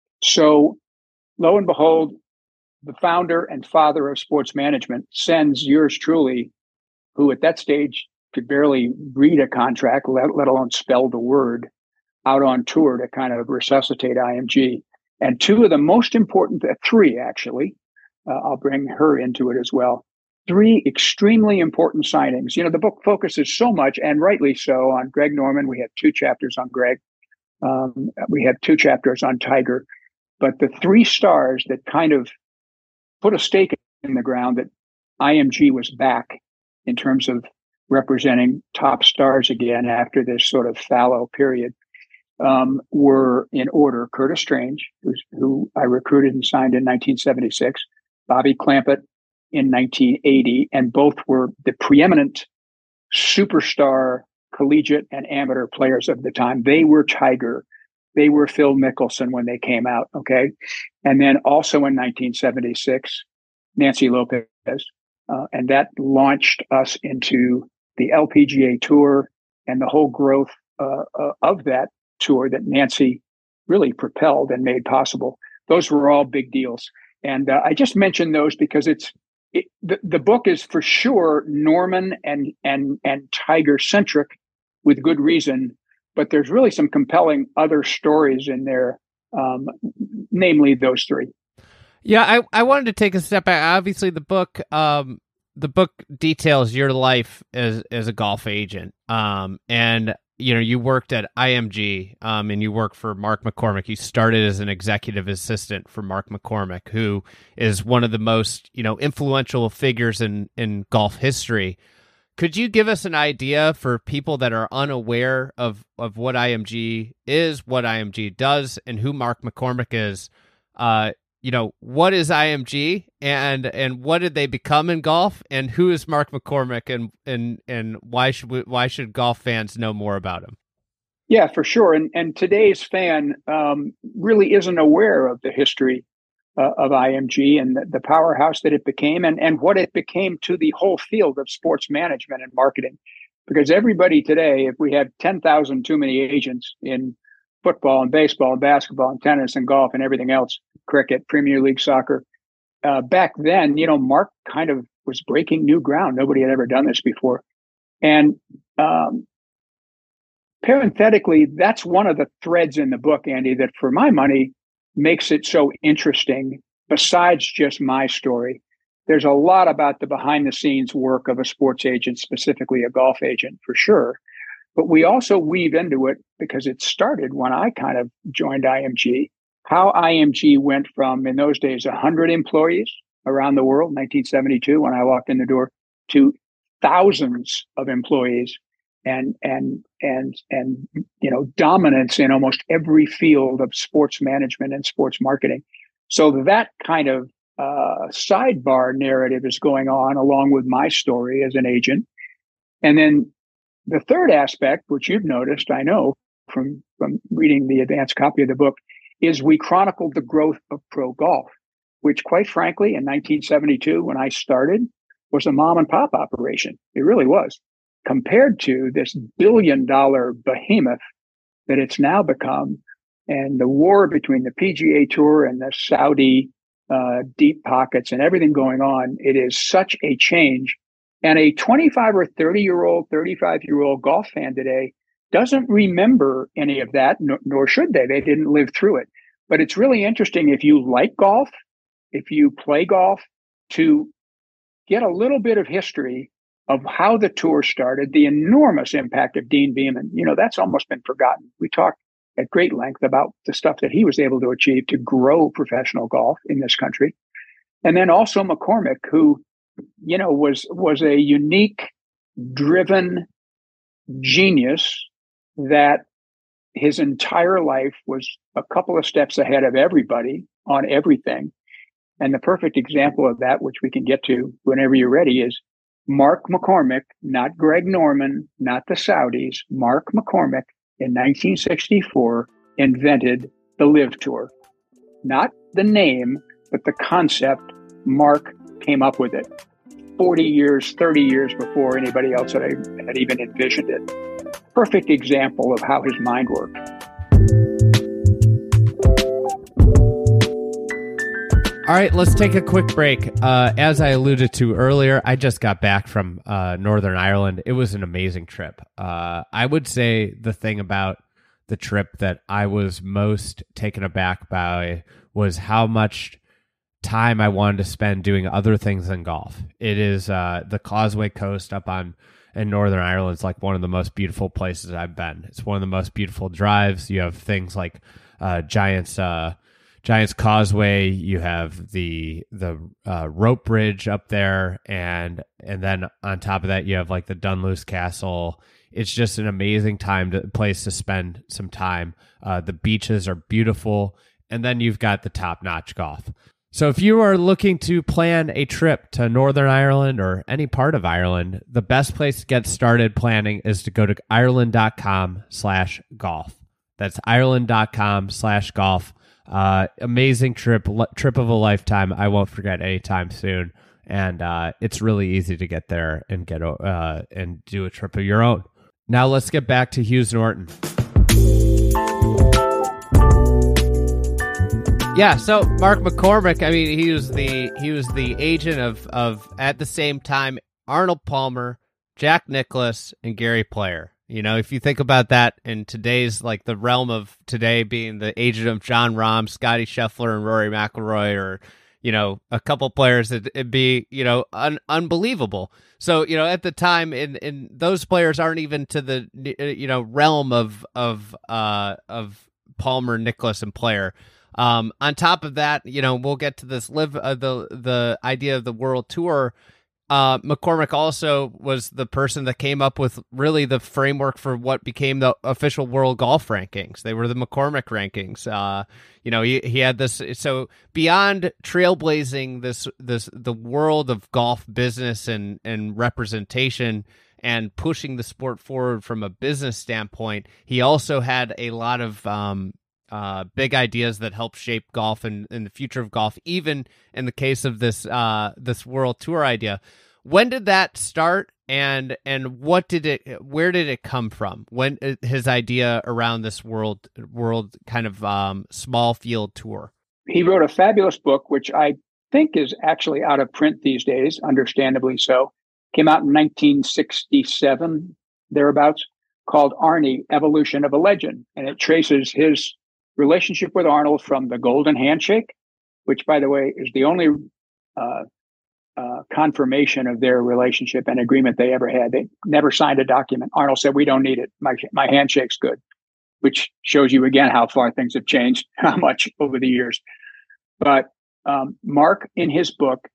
So lo and behold, the founder and father of sports management sends yours truly, who at that stage could barely read a contract, let, let alone spell the word, out on tour to kind of resuscitate I M G. And two of the most important, three actually, uh, I'll bring her into it as well. Three extremely important signings. You know, the book focuses so much, and rightly so, on Greg Norman. We have two chapters on Greg. Um, we have two chapters on Tiger. But the three stars that kind of put a stake in the ground that I M G was back in terms of representing top stars again after this sort of fallow period um, were in order: Curtis Strange, who's, who I recruited and signed in nineteen seventy-six, Bobby Clampett in nineteen eighty, and both were the preeminent superstar collegiate and amateur players of the time. They were Tiger. They were Phil Mickelson when they came out, okay? And then also in nineteen seventy-six, Nancy Lopez. Uh, and that launched us into the L P G A Tour and the whole growth uh, uh, of that tour that Nancy really propelled and made possible. Those were all big deals. And uh, I just mentioned those because it's it, the, the book is for sure Norman and and and Tiger centric with good reason, but there's really some compelling other stories in there, um, namely those three. Yeah, I, I wanted to take a step back. Obviously, the book um, the book details your life as as a golf agent, um, and you know you worked at I M G, um, and you worked for Mark McCormack. You started as an executive assistant for Mark McCormack, who is one of the most you know influential figures in in golf history. Could you give us an idea for people that are unaware of of what I M G is, what I M G does, and who Mark McCormack is? Uh, You know, what is I M G and and what did they become in golf, and who is Mark McCormack, and and and why should we, why should golf fans know more about him? Yeah, for sure. And and today's fan um, really isn't aware of the history uh, of I M G and the, the powerhouse that it became, and and what it became to the whole field of sports management and marketing. Because everybody today, if we have ten thousand too many agents in football and baseball and basketball and tennis and golf and everything else, cricket, Premier League soccer. Uh, back then, you know, Mark kind of was breaking new ground. Nobody had ever done this before. And um, parenthetically, that's one of the threads in the book, Andy, that for my money makes it so interesting besides just my story. There's a lot about the behind the scenes work of a sports agent, specifically a golf agent, for sure. But we also weave into it, because it started when I kind of joined I M G, how I M G went from, in those days, one hundred employees around the world, nineteen seventy-two, when I walked in the door, to thousands of employees and, and, and, and, you know, dominance in almost every field of sports management and sports marketing. So that kind of uh, sidebar narrative is going on along with my story as an agent. And then the third aspect, which you've noticed, I know from, from reading the advanced copy of the book, is we chronicled the growth of pro golf, which quite frankly, in nineteen seventy-two, when I started, was a mom and pop operation. It really was, compared to this billion dollar behemoth that it's now become. And the war between the P G A Tour and the Saudi uh, deep pockets and everything going on, it is such a change. And a twenty-five or thirty year old, thirty-five year old golf fan today doesn't remember any of that, nor, nor should they. They didn't live through it. But it's really interesting, if you like golf, if you play golf, to get a little bit of history of how the tour started, the enormous impact of Dean Beeman. You know, that's almost been forgotten. We talked at great length about the stuff that he was able to achieve to grow professional golf in this country. And then also McCormack, who, you know, was was a unique, driven genius that his entire life was a couple of steps ahead of everybody on everything. And the perfect example of that, which we can get to whenever you're ready, is Mark McCormack, not Greg Norman, not the Saudis. Mark McCormack in nineteen sixty-four invented the LIV Tour. Not the name, but the concept. Mark came up with it forty years, thirty years before anybody else had, had even envisioned it. Perfect example of how his mind worked. All right, let's take a quick break. Uh, as I alluded to earlier, I just got back from uh, Northern Ireland. It was an amazing trip. Uh, I would say the thing about the trip that I was most taken aback by was how much time I wanted to spend doing other things than golf. It is uh, the Causeway Coast up on in Northern Ireland is like one of the most beautiful places I've been. It's one of the most beautiful drives. You have things like uh, Giants uh, Giants Causeway. You have the the uh, rope bridge up there, and and then on top of that, you have like the Dunluce Castle. It's just an amazing time to place to spend some time. Uh, the beaches are beautiful, and then you've got the top-notch golf. So if you are looking to plan a trip to Northern Ireland or any part of Ireland, the best place to get started planning is to go to ireland.com slash golf. That's ireland.com slash golf. Uh, amazing trip, li- trip of a lifetime. I won't forget anytime soon. And uh, it's really easy to get there and get uh, and do a trip of your own. Now let's get back to Hughes Norton. Yeah, so Mark McCormick, I mean, he was the he was the agent of of at the same time Arnold Palmer, Jack Nicklaus, and Gary Player. You know, if you think about that in today's, like the realm of today being the agent of John Rahm, Scotty Scheffler, and Rory McIlroy, or, you know, a couple players, it'd, it'd be, you know, un- unbelievable. So, you know, at the time, in, in those players aren't even to the, you know, realm of, of, uh, of Palmer, Nicklaus, and Player. Um, on top of that, you know, we'll get to this live, uh, the, the idea of the World Tour. Uh, McCormick also was the person that came up with really the framework for what became the official world golf rankings. They were the McCormick rankings. Uh, you know, he, he had this, so beyond trailblazing this, this, the world of golf business and, and representation and pushing the sport forward from a business standpoint, he also had a lot of, um, Uh, big ideas that help shape golf and, and the future of golf, even in the case of this uh, this World Tour idea. When did that start, and and what did it? Where did it come from? When his idea around this world world kind of um, small field tour? He wrote a fabulous book, which I think is actually out of print these days, understandably so. Came out in nineteen sixty-seven, thereabouts, called Arnie: Evolution of a Legend, and it traces his relationship with Arnold from the Golden Handshake, which, by the way, is the only uh, uh, confirmation of their relationship and agreement they ever had. They never signed a document. Arnold said, "We don't need it. My my handshake's good," which shows you again how far things have changed, how much over the years. But um, Mark, in his book,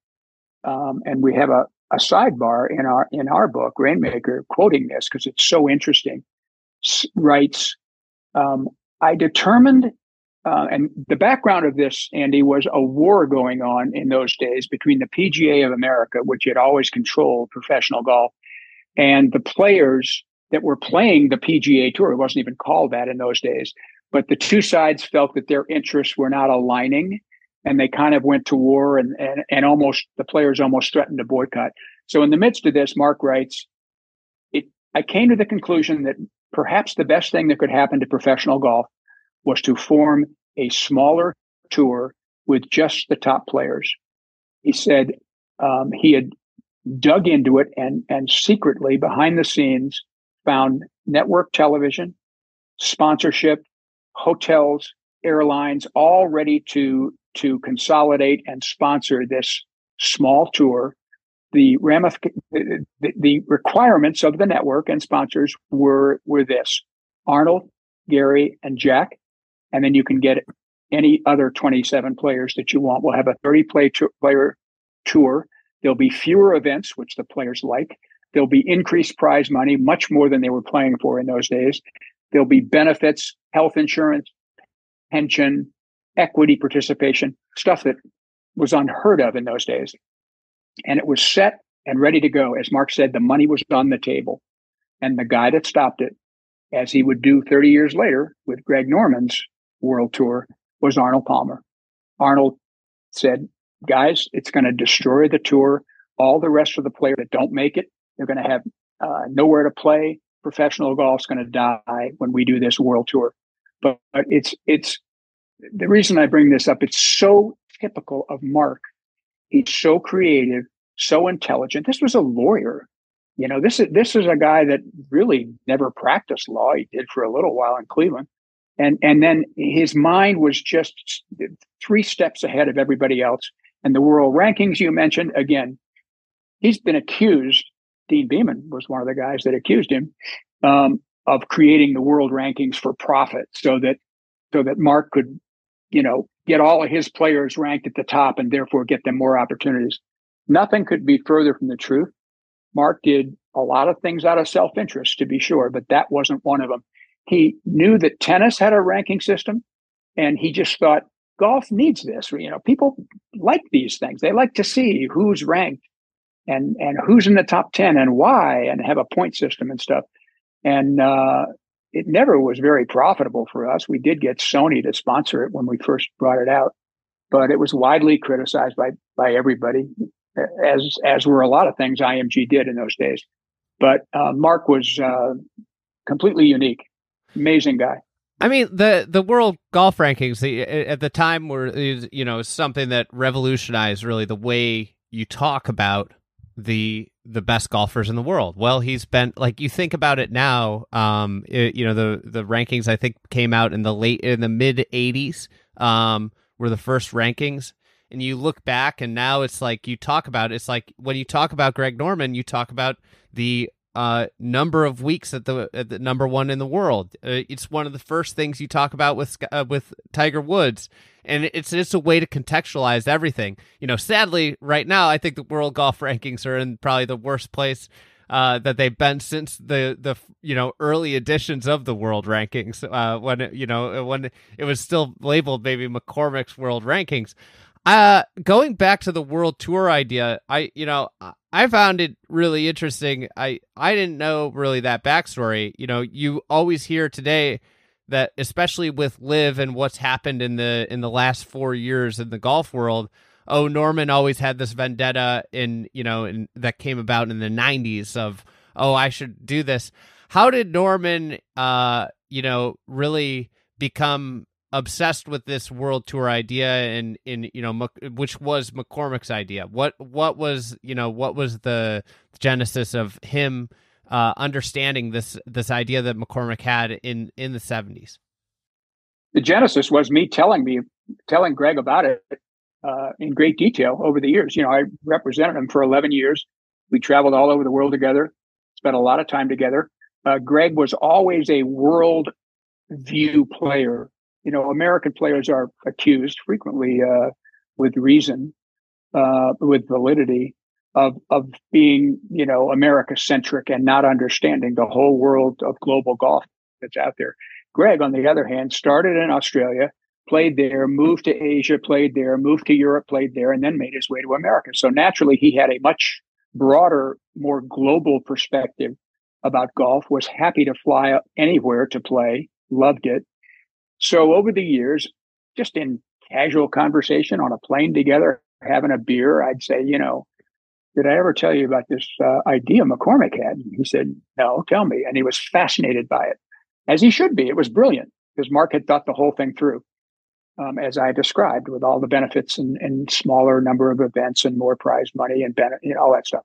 um, and we have a, a sidebar in our in our book, Rainmaker, quoting this because it's so interesting, writes. Um, I determined, uh, and the background of this, Andy, was a war going on in those days between the P G A of America, which had always controlled professional golf, and the players that were playing the P G A Tour. It wasn't even called that in those days. But the two sides felt that their interests were not aligning, and they kind of went to war, and, and, and almost the players almost threatened to boycott. So in the midst of this, Mark writes, it, I came to the conclusion that perhaps the best thing that could happen to professional golf was to form a smaller tour with just the top players. He said um, he had dug into it and, and secretly behind the scenes found network television, sponsorship, hotels, airlines, all ready to, to consolidate and sponsor this small tour. The, ramific- the, the requirements of the network and sponsors were, were this: Arnold, Gary, and Jack. And then you can get any other twenty-seven players that you want. We'll have a thirty play to- player tour. There'll be fewer events, which the players like. There'll be increased prize money, much more than they were playing for in those days. There'll be benefits, health insurance, pension, equity participation, stuff that was unheard of in those days. And it was set and ready to go. As Mark said, the money was on the table. And the guy that stopped it, as he would do thirty years later with Greg Norman's World Tour, was Arnold Palmer. Arnold said, guys, it's going to destroy the tour. All the rest of the players that don't make it, they're going to have uh, nowhere to play. Professional golf's going to die when we do this World Tour. But, but it's it's the reason I bring this up. It's so typical of Mark. He's so creative, so intelligent. This was a lawyer. You know, this is this is a guy that really never practiced law. He did for a little while in Cleveland. And and then his mind was just three steps ahead of everybody else. And the world rankings you mentioned, again, he's been accused. Dean Beeman was one of the guys that accused him um, of creating the world rankings for profit so that so that Mark could you know, get all of his players ranked at the top and therefore get them more opportunities. Nothing could be further from the truth. Mark did a lot of things out of self-interest, to be sure, but that wasn't one of them. He knew that tennis had a ranking system, and he just thought golf needs this. You know, people like these things. They like to see who's ranked and and who's in the top ten and why, and have a point system and stuff. And uh, it never was very profitable for us. We did get Sony to sponsor it when we first brought it out, but it was widely criticized by by everybody, as as were a lot of things I M G did in those days. But uh, Mark was uh, completely unique, amazing guy. I mean, the the world golf rankings the, at the time were, you know, something that revolutionized really the way you talk about the the best golfers in the world. Well, he's been, like, you think about it now, um, it, you know, the the rankings I think came out in the late in the mid eighties, um, were the first rankings. And you look back, and now it's like you talk about, it's like when you talk about Greg Norman, you talk about the uh, number of weeks at the at the number one in the world. Uh, it's one of the first things you talk about with uh, with Tiger Woods, and it's just a way to contextualize everything. You know, sadly, right now, I think the world golf rankings are in probably the worst place uh, that they've been since the the you know early editions of the world rankings. Uh, when it, you know when it was still labeled maybe McCormick's World Rankings. Uh, going back to the world tour idea, I, you know, I found it really interesting. I, I didn't know really that backstory. You know, you always hear today that, especially with Liv and what's happened in the, in the last four years in the golf world, oh, Norman always had this vendetta in, you know, in, that came about in the nineties of, oh, I should do this. How did Norman, uh, you know, really become obsessed with this world tour idea, and in you know which was McCormick's idea? What what was you know what was the genesis of him uh, understanding this this idea that McCormick had in in the seventies? The genesis was me telling me telling Greg about it uh, in great detail over the years. You know, I represented him for eleven years. We traveled all over the world together, spent a lot of time together. Uh, Greg was always a world view player. You know, American players are accused frequently, uh, with reason, uh, with validity, of of being, you know, America-centric and not understanding the whole world of global golf that's out there. Greg, on the other hand, started in Australia, played there, moved to Asia, played there, moved to Europe, played there, and then made his way to America. So naturally, he had a much broader, more global perspective about golf, was happy to fly up anywhere to play, loved it. So over the years, just in casual conversation on a plane together, having a beer, I'd say, you know, did I ever tell you about this uh, idea McCormick had? And he said, no, tell me. And he was fascinated by it, as he should be. It was brilliant because Mark had thought the whole thing through, um, as I described, with all the benefits and, and smaller number of events and more prize money and ben- you know, all that stuff.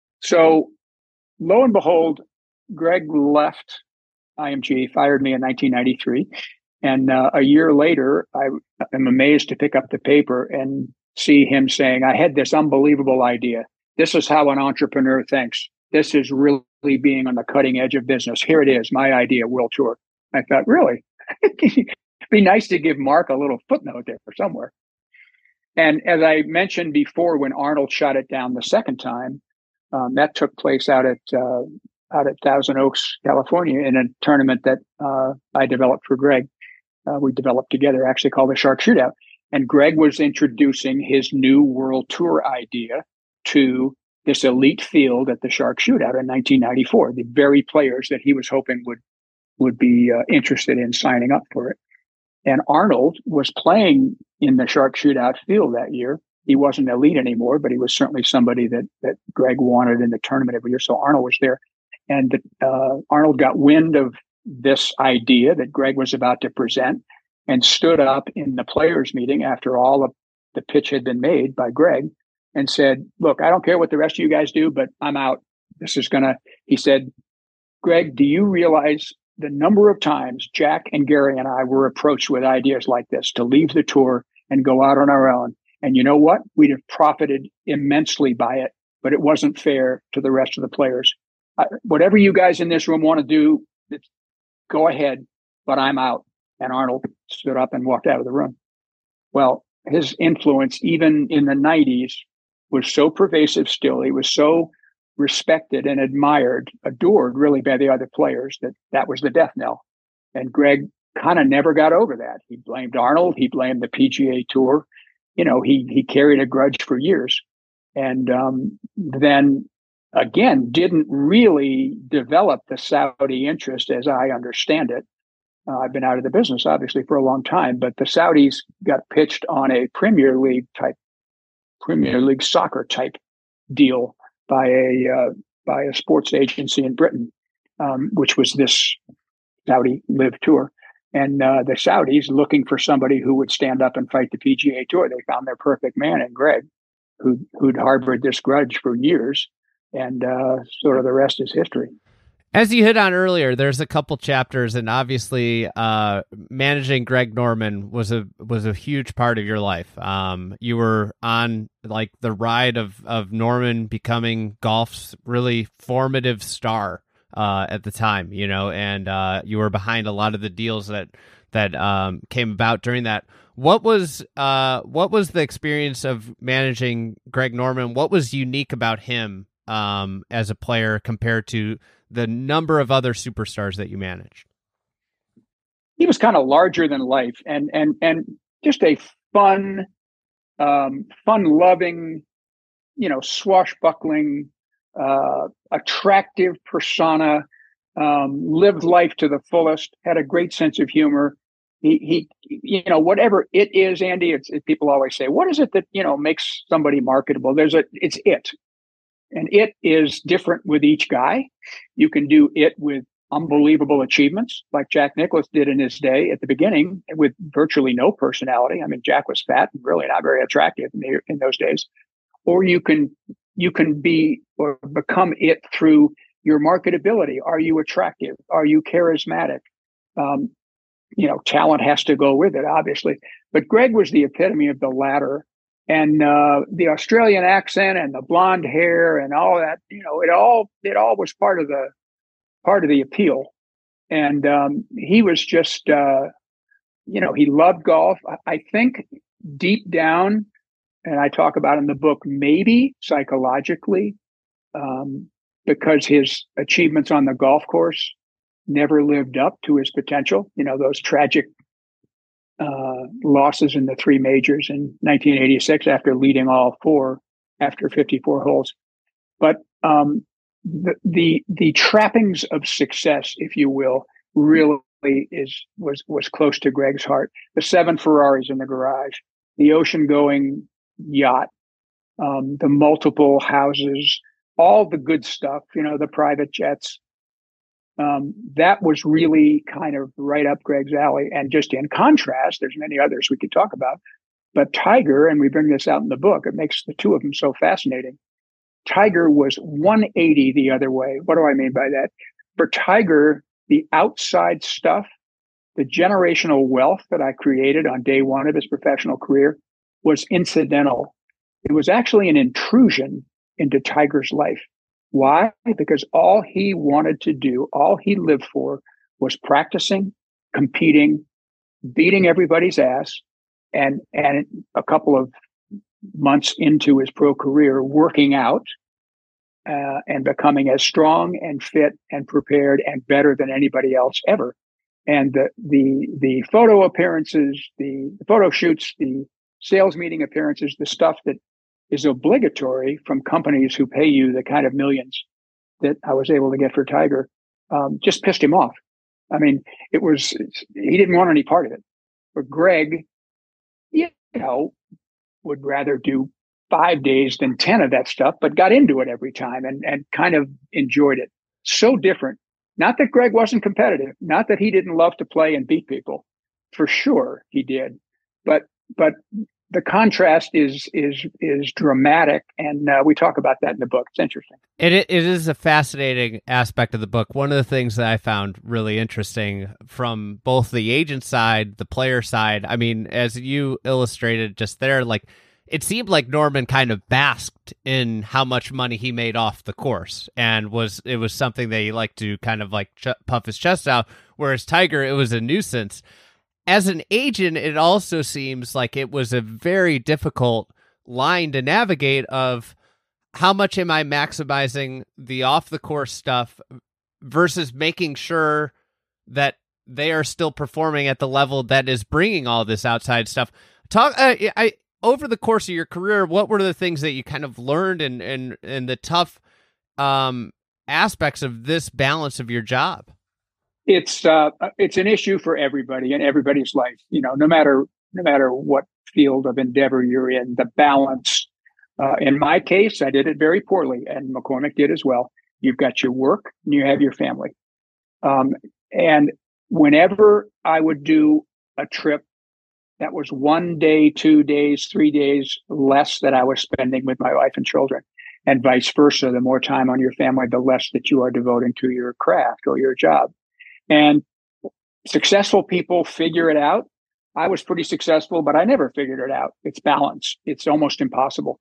So lo and behold, Greg left I M G, fired me in nineteen ninety-three. And uh, a year later, I am amazed to pick up the paper and see him saying, I had this unbelievable idea. This is how an entrepreneur thinks. This is really being on the cutting edge of business. Here it is, my idea, World Tour. I thought, really? It'd be nice to give Mark a little footnote there somewhere. And as I mentioned before, when Arnold shot it down the second time, um, that took place out at uh, out at Thousand Oaks, California, in a tournament that uh, I developed for Greg. Uh, we developed together, actually called the Shark Shootout. And Greg was introducing his new World Tour idea to this elite field at the Shark Shootout in nineteen ninety-four, the very players that he was hoping would would be uh, interested in signing up for it. And Arnold was playing in the Shark Shootout field that year. He wasn't elite anymore, but he was certainly somebody that that Greg wanted in the tournament every year. So Arnold was there. And uh, Arnold got wind of this idea that Greg was about to present and stood up in the players meeting after all of the pitch had been made by Greg and said, look, I don't care what the rest of you guys do, but I'm out. This is going to, he said, Greg, do you realize the number of times Jack and Gary and I were approached with ideas like this to leave the tour and go out on our own? And you know what? We'd have profited immensely by it, but it wasn't fair to the rest of the players. I, whatever you guys in this room want to do, go ahead, but I'm out. And Arnold stood up and walked out of the room. Well, his influence, even in the nineties, was so pervasive still. He was so respected and admired, adored really by the other players, that that was the death knell. And Greg kind of never got over that. He blamed Arnold. He blamed the P G A Tour. You know, he he carried a grudge for years. And um, then again, didn't really develop the Saudi interest as I understand it. Uh, I've been out of the business, obviously, for a long time, but the Saudis got pitched on a Premier League type, Premier League soccer type deal by a uh, by a sports agency in Britain, um, which was this Saudi Live Tour. And uh, the Saudis, looking for somebody who would stand up and fight the P G A Tour, they found their perfect man in Greg, who who'd harbored this grudge for years, and uh, sort of the rest is history. As you hit on earlier, there's a couple chapters, and obviously, uh, managing Greg Norman was a was a huge part of your life. Um, you were on like the ride of of Norman becoming golf's really formative star uh, at the time, you know, and uh, you were behind a lot of the deals that that um, came about during that. What was uh, what was the experience of managing Greg Norman? What was unique about him um, as a player compared to the number of other superstars that you managed? He was kind of larger than life, and and and just a fun, um, fun-loving, you know, swashbuckling, uh, attractive persona. Um, lived life to the fullest. Had a great sense of humor. He, he you know, whatever it is, Andy. It's it, people always say, "What is it that you know makes somebody marketable?" There's a, it's it. And it is different with each guy. You can do it with unbelievable achievements like Jack Nicklaus did in his day at the beginning with virtually no personality. I mean, Jack was fat and really not very attractive in, the, in those days. Or you can you can be or become it through your marketability. Are you attractive? Are you charismatic? Um, you know, talent has to go with it, obviously. But Greg was the epitome of the latter. And uh, the Australian accent and the blonde hair and all that, you know, it all it all was part of the part of the appeal. And um, he was just, uh, you know, he loved golf. I, I think deep down, and I talk about in the book, maybe psychologically, um, because his achievements on the golf course never lived up to his potential. You know, those tragic Uh, losses in the three majors in nineteen eighty-six after leading all four after fifty-four holes. But um, the, the the trappings of success, if you will, really is was was close to Greg's heart. The seven Ferraris in the garage, the ocean-going yacht, um, the multiple houses, all the good stuff. You know, the private jets. Um, that was really kind of right up Greg's alley. And just in contrast, there's many others we could talk about, but Tiger, and we bring this out in the book, it makes the two of them so fascinating. Tiger was one eighty the other way. What do I mean by that? For Tiger, the outside stuff, the generational wealth that I created on day one of his professional career was incidental. It was actually an intrusion into Tiger's life. Why? Because all he wanted to do, all he lived for, was practicing, competing, beating everybody's ass, and and a couple of months into his pro career, working out uh, and becoming as strong and fit and prepared and better than anybody else ever. And the the the photo appearances, the, the photo shoots, the sales meeting appearances, the stuff that is obligatory from companies who pay you the kind of millions that I was able to get for Tiger, um, just pissed him off. I mean, it was, he didn't want any part of it. But Greg, you know, would rather do five days than ten of that stuff, but got into it every time and, and kind of enjoyed it. So different. Not that Greg wasn't competitive, not that he didn't love to play and beat people. For sure he did. But, but, the contrast is is is dramatic, and uh, we talk about that in the book. It's interesting. It it is a fascinating aspect of the book. One of the things that I found really interesting from both the agent side, the player side. I mean, as you illustrated just there, like it seemed like Norman kind of basked in how much money he made off the course, and was it was something that he liked to kind of like ch- puff his chest out. Whereas Tiger, it was a nuisance. as an agent, it also seems like it was a very difficult line to navigate of how much am I maximizing the off the course stuff versus making sure that they are still performing at the level that is bringing all this outside stuff. Talk, uh, I over the course of your career, what were the things that you kind of learned and and and the tough um, aspects of this balance of your job? It's uh, it's an issue for everybody in everybody's life. You know, no matter no matter what field of endeavor you're in, the balance. Uh, in my case, I did it very poorly, and McCormick did as well. You've got your work and you have your family. Um, and whenever I would do a trip that was one day, two days, three days less that I was spending with my wife and children, and vice versa, the more time on your family, the less that you are devoting to your craft or your job. And successful people figure it out. I was pretty successful, but I never figured it out. It's balance. It's almost impossible.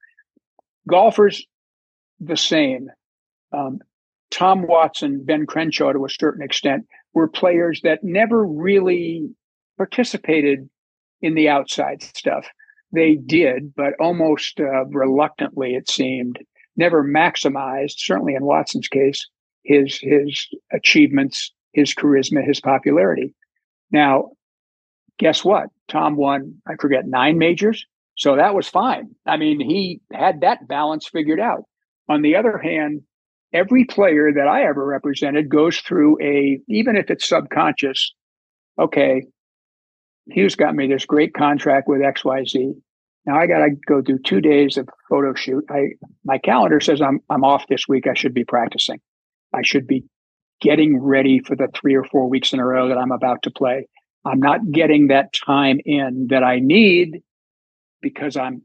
Golfers, the same. Um, Tom Watson, Ben Crenshaw, to a certain extent, were players that never really participated in the outside stuff. They did, but almost uh, reluctantly, it seemed. Never maximized, certainly in Watson's case, his his achievements, his charisma, his popularity. Now, guess what? Tom won, I forget, nine majors. So that was fine. I mean, he had that balance figured out. On the other hand, every player that I ever represented goes through a, even if it's subconscious, okay, Hughes got me this great contract with X Y Z. Now I got to go do two days of photo shoot. I, my calendar says I'm, I'm off this week. I should be practicing. I should be getting ready for the three or four weeks in a row that I'm about to play. I'm not getting that time in that I need because I'm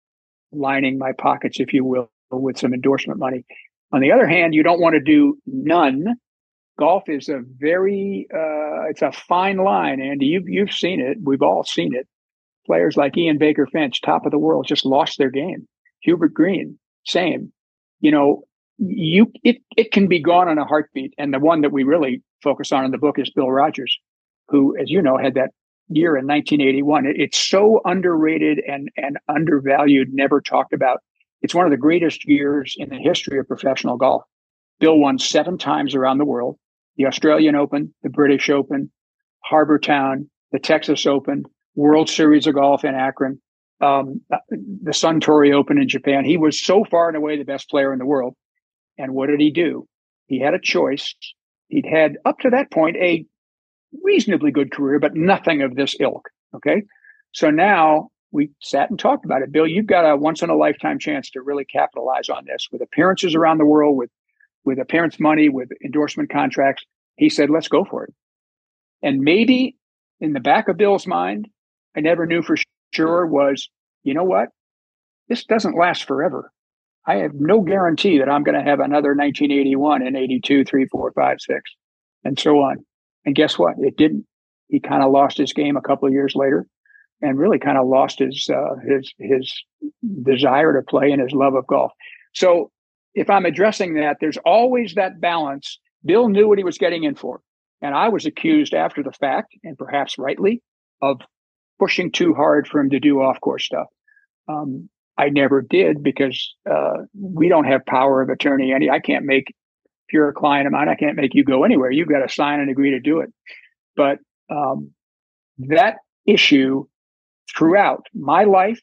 lining my pockets, if you will, with some endorsement money. On the other hand, you don't want to do none. Golf is a very, uh, it's a fine line, Andy. You've, you've seen it. We've all seen it. Players like Ian Baker Finch, top of the world, just lost their game. Hubert Green, same. You know, you it it can be gone in a heartbeat. And the one that we really focus on in the book is Bill Rogers, who, as you know, had that year in nineteen eighty-one. It, it's so underrated and and undervalued, never talked about. It's one of the greatest years in the history of professional golf. Bill won seven times around the world: the Australian Open, the British Open, Harbour Town, the Texas Open, World Series of Golf in Akron, um, the Suntory Open in Japan. He was so far and away the best player in the world. And what did he do? He had a choice. He'd had, up to that point, a reasonably good career, but nothing of this ilk. Okay. So now we sat and talked about it. Bill, you've got a once in a lifetime chance to really capitalize on this with appearances around the world, with, with appearance money, with endorsement contracts. He said, let's go for it. And maybe in the back of Bill's mind, I never knew for sure, was, you know what? This doesn't last forever. I have no guarantee that I'm going to have another nineteen eighty-one and eighty-two, three, four, five, six, and so on. And guess what? It didn't. He kind of lost his game a couple of years later, and really kind of lost his uh, his his desire to play and his love of golf. So if I'm addressing that, there's always that balance. Bill knew what he was getting in for. And I was accused after the fact, and perhaps rightly, of pushing too hard for him to do off-course stuff. Um, I never did, because uh, we don't have power of attorney. Any, I can't make, if you're a client of mine, I can't make you go anywhere. You've got to sign and agree to do it. But um, that issue throughout my life,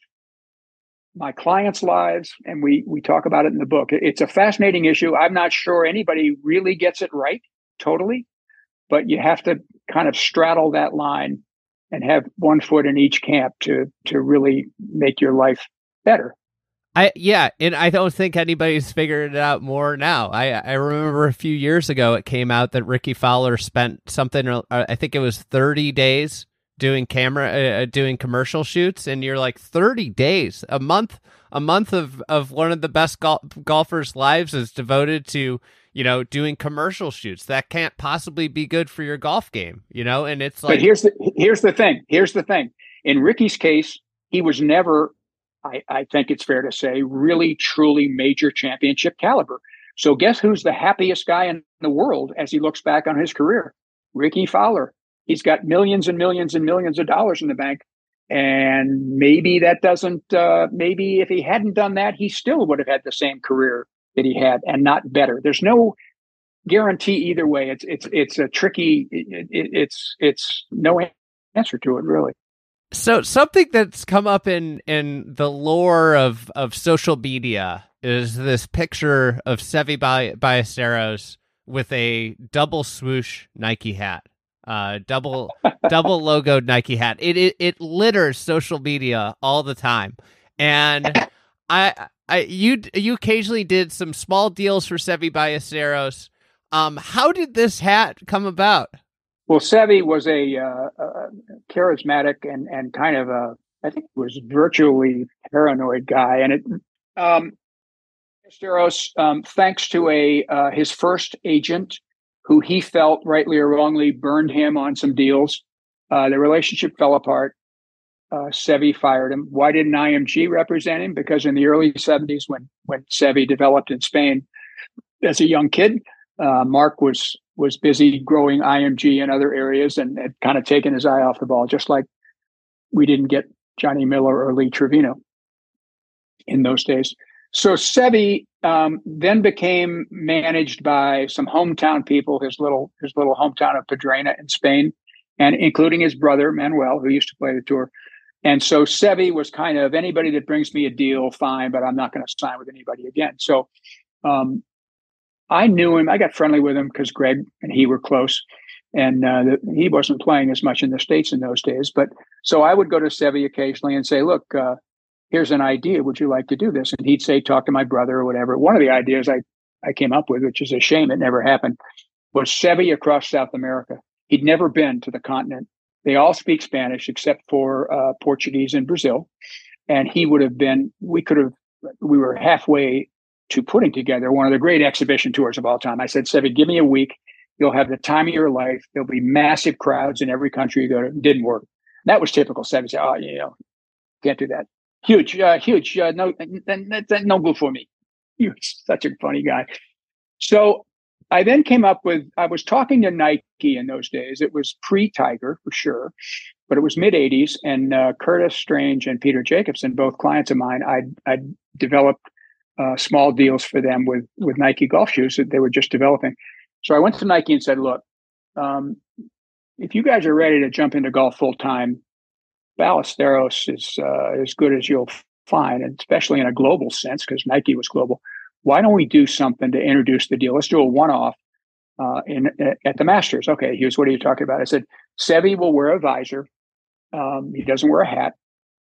my clients' lives, and we we talk about it in the book. It's a fascinating issue. I'm not sure anybody really gets it right totally, but you have to kind of straddle that line and have one foot in each camp to to really make your life better. I yeah, and I don't think anybody's figured it out more now. I I remember a few years ago it came out that Ricky Fowler spent something, uh, I think it was thirty days doing camera, uh, doing commercial shoots, and you're like, thirty days, a month, a month of, of one of the best gol- golfers' lives is devoted to, you know, doing commercial shoots. That can't possibly be good for your golf game, you know? And it's like, but here's the, here's the thing. Here's the thing. In Ricky's case, he was never, I, I think it's fair to say, really, truly major championship caliber. So guess who's the happiest guy in the world as he looks back on his career? Ricky Fowler. he's got millions and millions and millions of dollars in the bank. And maybe that doesn't, uh, maybe if he hadn't done that, he still would have had the same career that he had and not better. There's no guarantee either way. It's, it's, it's a tricky, it, it, it's, it's no answer to it, really. So something that's come up in, in the lore of, of social media is this picture of Seve Ballesteros with a double swoosh Nike hat. Uh, double double logoed Nike hat. It, it it litters social media all the time, and I I you you occasionally did some small deals for Seve Ballesteros. Um, how did this hat come about? Well, Seve was a, uh, a charismatic and and kind of a I think was virtually paranoid guy, and it um, Ballesteros, um, thanks to a uh, his first agent, who he felt rightly or wrongly burned him on some deals. Uh, the relationship fell apart. Uh, Seve fired him. Why didn't I M G represent him? Because in the early seventies, when when Seve developed in Spain as a young kid, uh, Mark was was busy growing I M G in other areas and had kind of taken his eye off the ball, just like we didn't get Johnny Miller or Lee Trevino in those days. So Seve um, then became managed by some hometown people, his little his little hometown of Pedrena in Spain, and including his brother Manuel, who used to play the tour. And so Seve was kind of, anybody that brings me a deal, fine, but I'm not going to sign with anybody again. So um, I knew him. I got friendly with him because Greg and he were close, and uh, the, he wasn't playing as much in the States in those days. But so I would go to Seve occasionally and say, look, uh, here's an idea. Would you like to do this? And he'd say, talk to my brother or whatever. One of the ideas I, I came up with, which is a shame it never happened, was Seve across South America. He'd never been to the continent. They all speak Spanish except for uh, Portuguese and Brazil. And he would have been, we could have, we were halfway to putting together one of the great exhibition tours of all time. I said, Seve, give me a week. You'll have the time of your life. There'll be massive crowds in every country you go to. It didn't work. That was typical. Seve said, oh, you know, can't do that. Huge, uh, huge. Uh, no, that, that, no good for me. You're such a funny guy. So I then came up with, I was talking to Nike in those days. It was pre-Tiger for sure, but it was mid eighties. And uh, Curtis Strange and Peter Jacobson, both clients of mine, I'd, I'd developed uh, small deals for them with, with Nike golf shoes that they were just developing. So I went to Nike and said, look, um, if you guys are ready to jump into golf full time, Ballesteros is uh, as good as you'll find, and especially in a global sense, because Nike was global. Why don't we do something to introduce the deal? Let's do a one-off uh, in at the Masters. Okay, here's what are you talking about? I said, Seve will wear a visor. Um, he doesn't wear a hat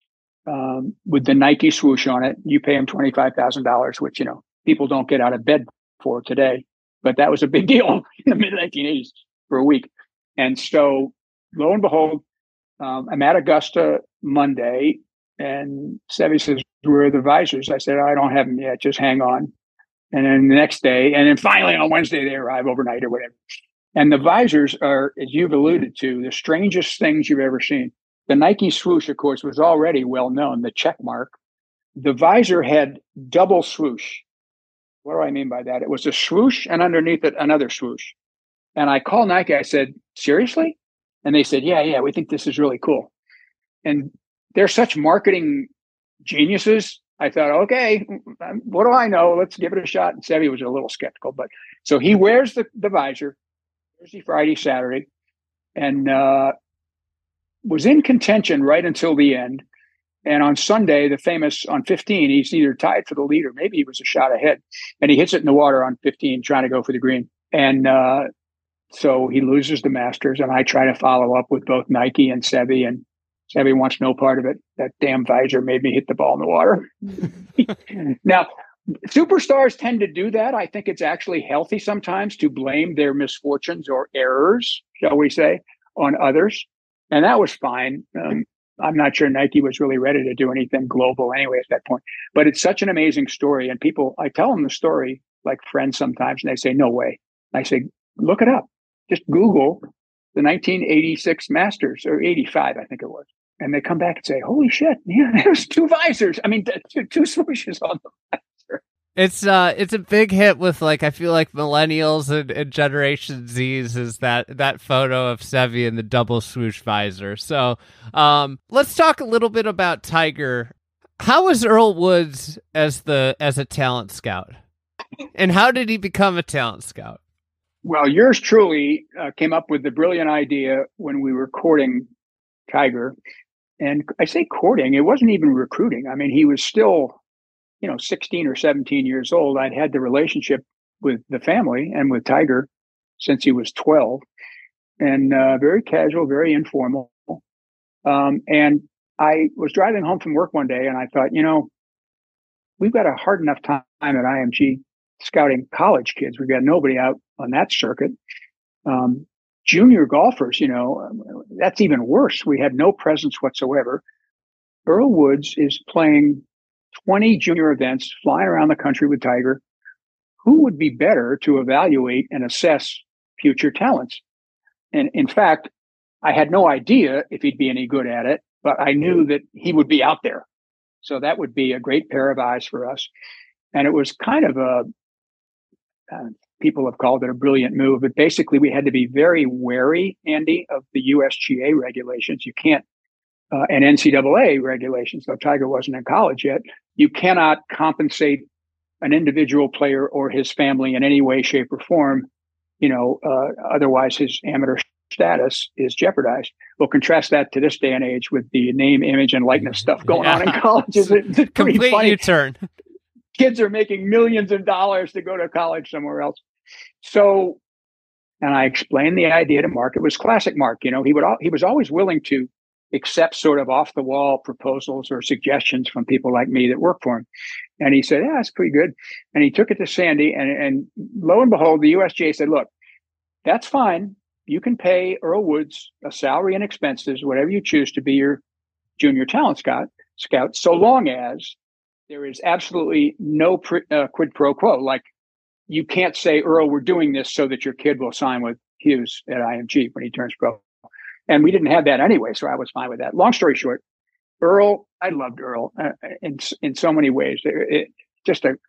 um, with the Nike swoosh on it. You pay him twenty-five thousand dollars, which, you know, people don't get out of bed for today. But that was a big deal in the mid nineteen eighties for a week. And so lo and behold, Um, I'm at Augusta Monday, and Seve says, where are the visors? I said, I don't have them yet. Just hang on. And then the next day, and then finally on Wednesday, they arrive overnight or whatever. And the visors are, as you've alluded to, the strangest things you've ever seen. The Nike swoosh, of course, was already well known, the check mark. The visor had double swoosh. What do I mean by that? It was a swoosh and underneath it, another swoosh. And I called Nike. I said, seriously? And they said, yeah, yeah, we think this is really cool. And they're such marketing geniuses. I thought, okay, what do I know? Let's give it a shot. And Seve was a little skeptical. But so he wears the, the visor Thursday, Friday, Saturday, and uh, was in contention right until the end. And on Sunday, the famous on fifteen, he's either tied for the lead or maybe he was a shot ahead. And he hits it in the water on fifteen, trying to go for the green. And uh, so he loses the Masters, and I try to follow up with both Nike and Seve, and Seve wants no part of it. That damn visor made me hit the ball in the water. Now, superstars tend to do that. I think it's actually healthy sometimes to blame their misfortunes or errors, shall we say, on others. And that was fine. Um, I'm not sure Nike was really ready to do anything global anyway at that point. But it's such an amazing story. And people, I tell them the story like friends sometimes, and they say, no way. I say, look it up. Just Google the nineteen eighty-six Masters, or eighty-five, I think it was. And they come back and say, holy shit, yeah, there's two visors. I mean, two, two swooshes on the visor. It's uh, it's a big hit with like I feel like millennials and, and Generation Z's is that that photo of Seve in the double swoosh visor. So, um, let's talk a little bit about Tiger. How was Earl Woods as the as a talent scout, and how did he become a talent scout? Well, yours truly uh, came up with the brilliant idea when we were courting Tiger, and I say courting; it wasn't even recruiting. I mean, he was still, you know, sixteen or seventeen years old. I'd had the relationship with the family and with Tiger since he was twelve, and uh, very casual, very informal. Um, and I was driving home from work one day and I thought, you know, we've got a hard enough time at I M G scouting college kids. We've got nobody out on that circuit. Um, junior golfers, you know, that's even worse. We had no presence whatsoever. Earl Woods is playing twenty junior events, flying around the country with Tiger. Who would be better to evaluate and assess future talents? And in fact, I had no idea if he'd be any good at it, but I knew that he would be out there. So that would be a great pair of eyes for us. And it was kind of a, uh, people have called it a brilliant move, but basically we had to be very wary, Andy, of the U S G A regulations. You can't, uh, and N C double A regulations, though Tiger wasn't in college yet, you cannot compensate an individual player or his family in any way, shape, or form, you know, uh, otherwise his amateur status is jeopardized. Well, contrast that to this day and age with the name, image, and likeness stuff going yeah. on in colleges. It's, it's complete funny. U-turn. Kids are making millions of dollars to go to college somewhere else. So, and I explained the idea to Mark. It was classic Mark. You know, he would he was always willing to accept sort of off the wall proposals or suggestions from people like me that work for him. And he said, "Yeah, that's pretty good." And he took it to Sandy, and and lo and behold, the U S G A said, "Look, that's fine. You can pay Earl Woods a salary and expenses, whatever you choose, to be your junior talent scout, scout, so long as there is absolutely no pre, uh, quid pro quo. Like, you can't say, Earl, we're doing this so that your kid will sign with Hughes at I M G when he turns pro." And we didn't have that anyway, so I was fine with that. Long story short, Earl, I loved Earl uh, in in so many ways. It, it, just a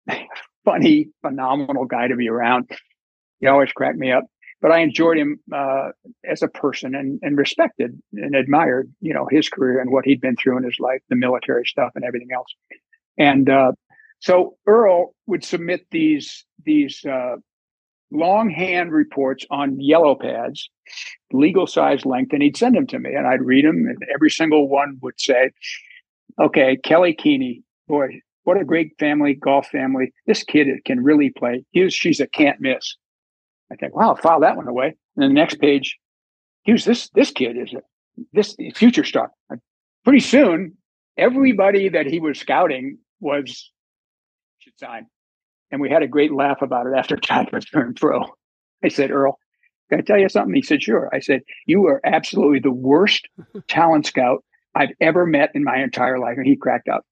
funny, phenomenal guy to be around. He always cracked me up. But I enjoyed him uh, as a person and, and respected and admired, you know, his career and what he'd been through in his life, the military stuff and everything else. And uh, so Earl would submit these these uh, longhand reports on yellow pads, legal size length, and he'd send them to me, and I'd read them, and every single one would say, "Okay, Kelly Keeney, boy, what a great family, golf family. This kid can really play. Hughes, she's a can't miss." I think, wow, file that one away. And then the next page, Hughes, this this kid is a, this future star. Pretty soon, everybody that he was scouting was should sign. And we had a great laugh about it after Tiger turned pro. I said, "Earl, can I tell you something?" He said, "Sure." I said, "You are absolutely the worst talent scout I've ever met in my entire life." And he cracked up.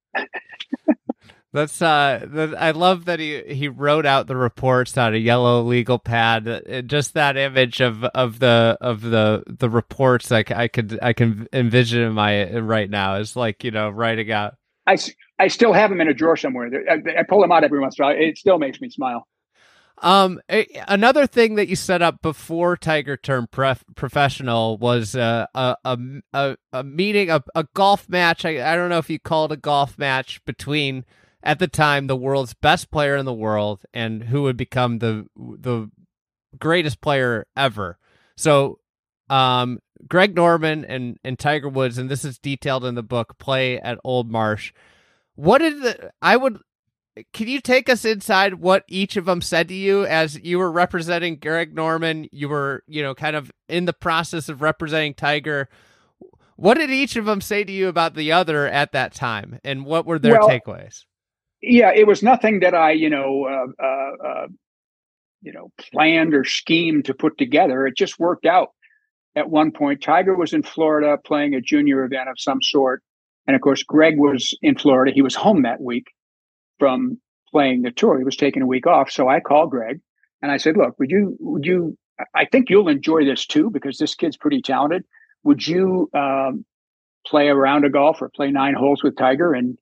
That's uh, that, I love that he, he wrote out the reports on a yellow legal pad. Uh, Just that image of, of the of the the reports, like I could I can envision in my right now is like, you know, writing out. I, I still have them in a drawer somewhere. I, I pull them out every once in a while. It still makes me smile. Um, another thing that you set up before Tiger turned pref- professional was uh, a, a a a meeting, a, a golf match. I, I don't know if you call it a golf match between, at the time, the world's best player in the world and who would become the the greatest player ever. So, um, Greg Norman and, and Tiger Woods, and this is detailed in the book, play at Old Marsh. What did the, I would, can you take us inside what each of them said to you as you were representing Greg Norman? You were, you know, kind of in the process of representing Tiger. What did each of them say to you about the other at that time? And what were their well, takeaways? Yeah, it was nothing that I, you know, uh, uh, uh, you know, planned or schemed to put together. It just worked out. At one point, Tiger was in Florida playing a junior event of some sort. And of course, Greg was in Florida. He was home that week from playing the tour. He was taking a week off. So I called Greg and I said, "Look, would you, would you, I think you'll enjoy this too, because this kid's pretty talented. Would you um, play a round of golf or play nine holes with Tiger and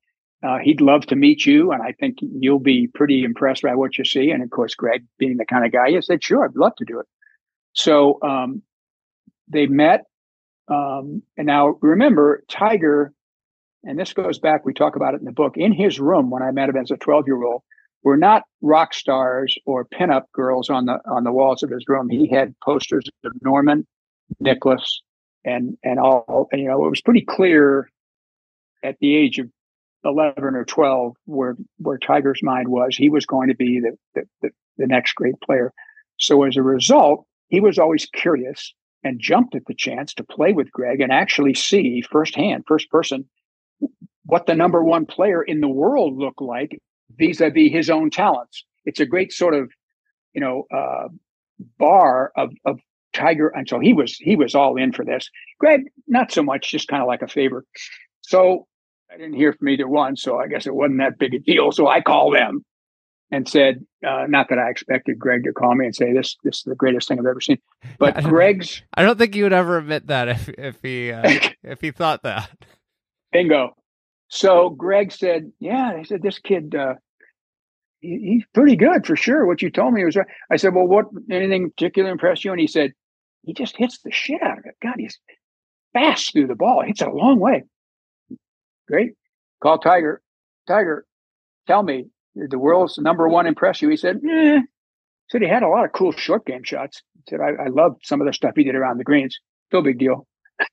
Uh, he'd love to meet you, and I think you'll be pretty impressed by what you see. And of course, Greg, being the kind of guy, he said, sure, I'd love to do it. So um, they met. Um, and now remember, Tiger, and this goes back, we talk about it in the book, in his room when I met him as a twelve-year-old, were not rock stars or pinup girls on the on the walls of his room. He had posters of Norman, Nicholas, and and all. And, you know, it was pretty clear at the age of eleven or twelve where where Tiger's mind was. He was going to be the the, the the next great player. So as a result, he was always curious and jumped at the chance to play with Greg and actually see firsthand, first person, what the number one player in the world looked like vis-a-vis his own talents. It's a great sort of, you know, uh, bar of, of Tiger. And so he was, he was all in for this. Greg, not so much, just kind of like a favor. So I didn't hear from either one. So I guess it wasn't that big a deal. So I called them and said, uh, not that I expected Greg to call me and say, this, this is the greatest thing I've ever seen. But I Greg's, I don't think he would ever admit that if, if he, uh, if he thought that. Bingo. So Greg said, yeah, he said, this kid, uh, he, he's pretty good for sure. What you told me was right. I said, well, what, anything particular impressed you? And he said, he just hits the shit out of it. God, he's fast through the ball. Hits it a long way. Great. Call Tiger. Tiger, tell me, did the world's number one impress you? He said, eh. He said he had a lot of cool short game shots. He said, I, I loved some of the stuff he did around the greens. No big deal.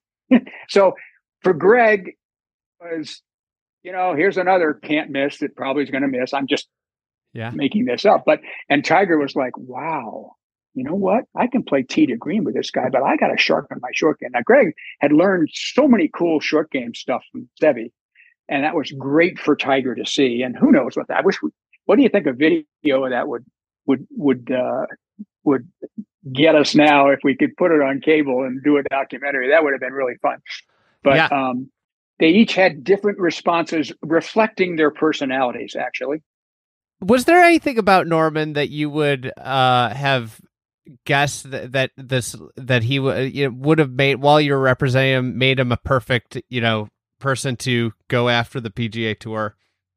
So for Greg was, you know, here's another can't miss that probably is going to miss. I'm just yeah. making this up. But, and Tiger was like, wow, you know what? I can play tee to green with this guy, but I got to sharpen my short game. Now, Greg had learned so many cool short game stuff from Seve. And that was great for Tiger to see. And who knows what that, I wish, we, what do you think a video of that would, would, would, uh, would get us now if we could put it on cable and do a documentary? That would have been really fun. But, yeah. um, they each had different responses reflecting their personalities, actually. Was there anything about Norman that you would, uh, have guessed that, that this, that he w- you know, would have made, while you were representing him, made him a perfect, you know, person to go after the P G A Tour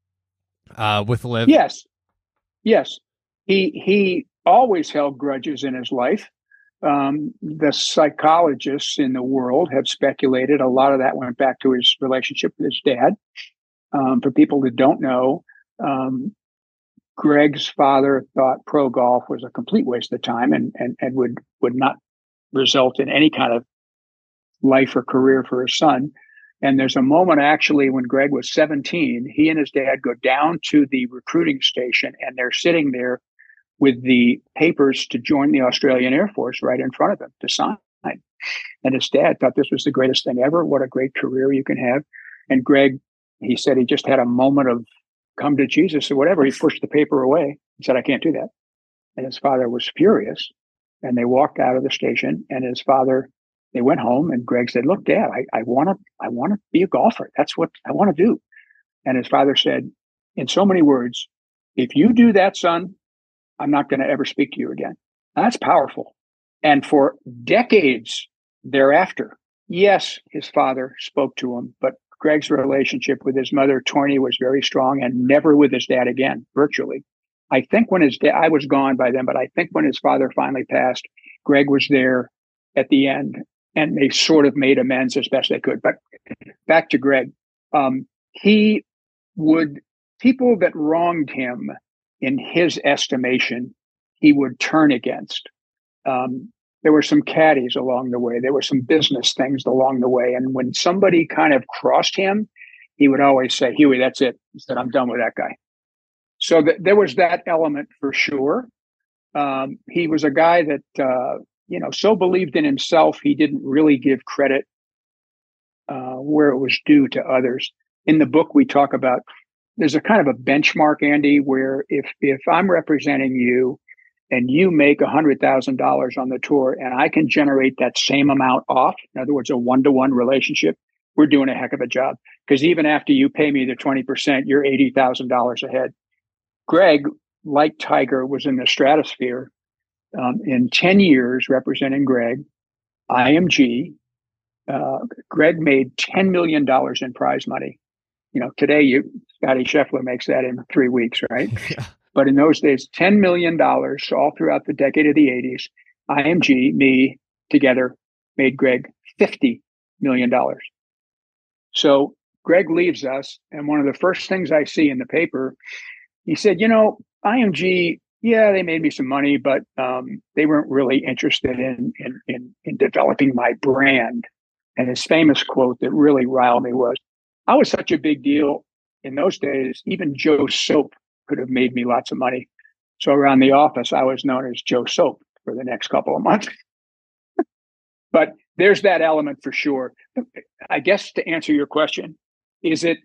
uh, with Liv? Yes. Yes. He he always held grudges in his life. Um, the psychologists in the world have speculated a lot of that went back to his relationship with his dad. Um, for people that don't know, um, Greg's father thought pro golf was a complete waste of time and, and, and would, would not result in any kind of life or career for his son. And there's a moment actually when Greg was seventeen, he and his dad go down to the recruiting station and they're sitting there with the papers to join the Australian Air Force right in front of them to sign. And his dad thought this was the greatest thing ever. What a great career you can have. And Greg, he said he just had a moment of come to Jesus or whatever. He pushed the paper away. He said, I can't do that. And his father was furious. And they walked out of the station and his father, they went home and Greg said, look, Dad, I want to, I want to be a golfer. That's what I want to do. And his father said, in so many words, if you do that, son, I'm not going to ever speak to you again. Now, that's powerful. And for decades thereafter, yes, his father spoke to him, but Greg's relationship with his mother, Torney, was very strong and never with his dad again, virtually. I think when his dad, I was gone by then, but I think when his father finally passed, Greg was there at the end and they sort of made amends as best they could. But back to Greg, um, he would, people that wronged him, in his estimation, he would turn against. Um, there were some caddies along the way. There were some business things along the way. And when somebody kind of crossed him, he would always say, Huey, that's it. He said, I'm done with that guy. So th- there was that element for sure. Um, he was a guy that, uh, you know, so believed in himself, he didn't really give credit uh, where it was due to others. In the book, we talk about there's a kind of a benchmark, Andy, where if if I'm representing you and you make one hundred thousand dollars on the tour and I can generate that same amount off, in other words, a one-to-one relationship, we're doing a heck of a job. Because even after you pay me the twenty percent, you're eighty thousand dollars ahead. Greg, like Tiger, was in the stratosphere. Um, in ten years representing Greg, I M G, uh, Greg made ten million dollars in prize money. You know, today you Scotty Scheffler makes that in three weeks, right? Yeah. But in those days, ten million dollars all throughout the decade of the eighties, I M G, me, together made Greg fifty million dollars. So Greg leaves us, and one of the first things I see in the paper, he said, you know, I M G, yeah, they made me some money, but um, they weren't really interested in, in, in, in developing my brand. And his famous quote that really riled me was, I was such a big deal in those days, even Joe Soap could have made me lots of money. So around the office, I was known as Joe Soap for the next couple of months. But there's that element for sure. I guess to answer your question, is it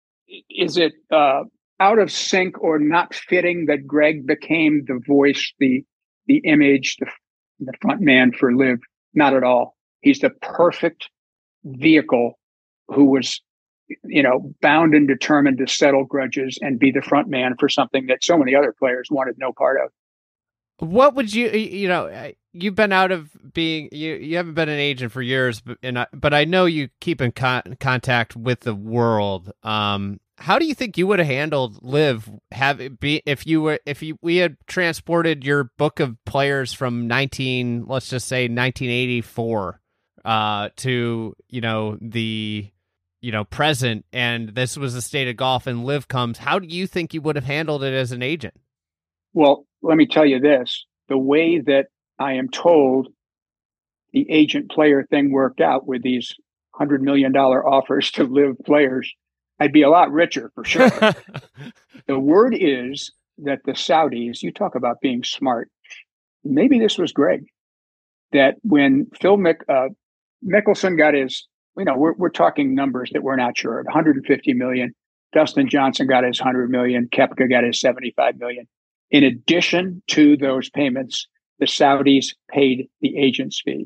is it uh, out of sync or not fitting that Greg became the voice, the the image, the, the front man for Liv? Not at all. He's the perfect vehicle who was, you know, bound and determined to settle grudges and be the front man for something that so many other players wanted no part of. What would you, you know, you've been out of being, you, you haven't been an agent for years, but, and I, but I know you keep in con- contact with the world. Um, how do you think you would have handled Liv have it be if you were, if you, we had transported your book of players from nineteen, let's just say nineteen eighty-four, uh, to, you know, the, you know, present, and this was the state of golf and Liv comes, how do you think you would have handled it as an agent? Well, let me tell you this, the way that I am told the agent player thing worked out with these one hundred million dollars offers to Liv players, I'd be a lot richer for sure. The word is that the Saudis, you talk about being smart, maybe this was Greg, that when Phil Mick, uh, Mickelson got his, you know, we're, we're talking numbers that we're not sure of, one hundred fifty million, Dustin Johnson got his one hundred million, Koepka got his seventy-five million. In addition to those payments, the Saudis paid the agent's fee.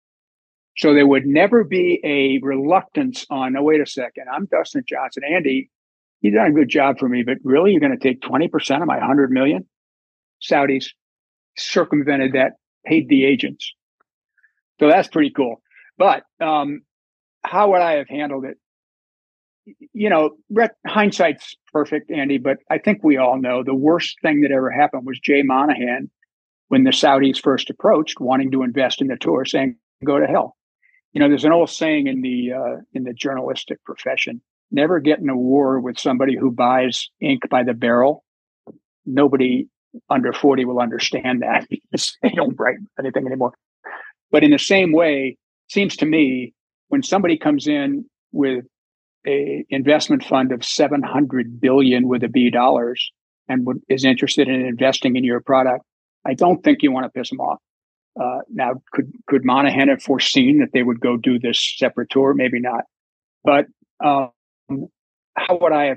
So there would never be a reluctance on, oh, wait a second, I'm Dustin Johnson. Andy, you've done a good job for me, but really you're going to take twenty percent of my one hundred million? Saudis circumvented that, paid the agents. So that's pretty cool. But um, how would I have handled it? You know, hindsight's perfect, Andy, but I think we all know the worst thing that ever happened was Jay Monahan, when the Saudis first approached, wanting to invest in the tour, saying, go to hell. You know, there's an old saying in the uh, in the journalistic profession, never get in a war with somebody who buys ink by the barrel. Nobody under forty will understand that because they don't write anything anymore. But in the same way, it seems to me, when somebody comes in with a investment fund of seven hundred billion with a B dollars and would, is interested in investing in your product, I don't think you want to piss them off. Uh, now, could could Monahan have foreseen that they would go do this separate tour? Maybe not. But um, how would I have?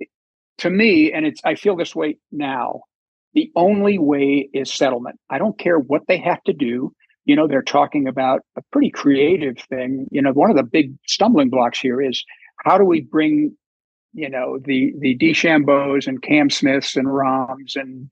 To me, and it's I feel this way now, the only way is settlement. I don't care what they have to do. You know, they're talking about a pretty creative thing. You know, one of the big stumbling blocks here is, how do we bring, you know, the the DeChambeaus and Cam Smiths and Rahms and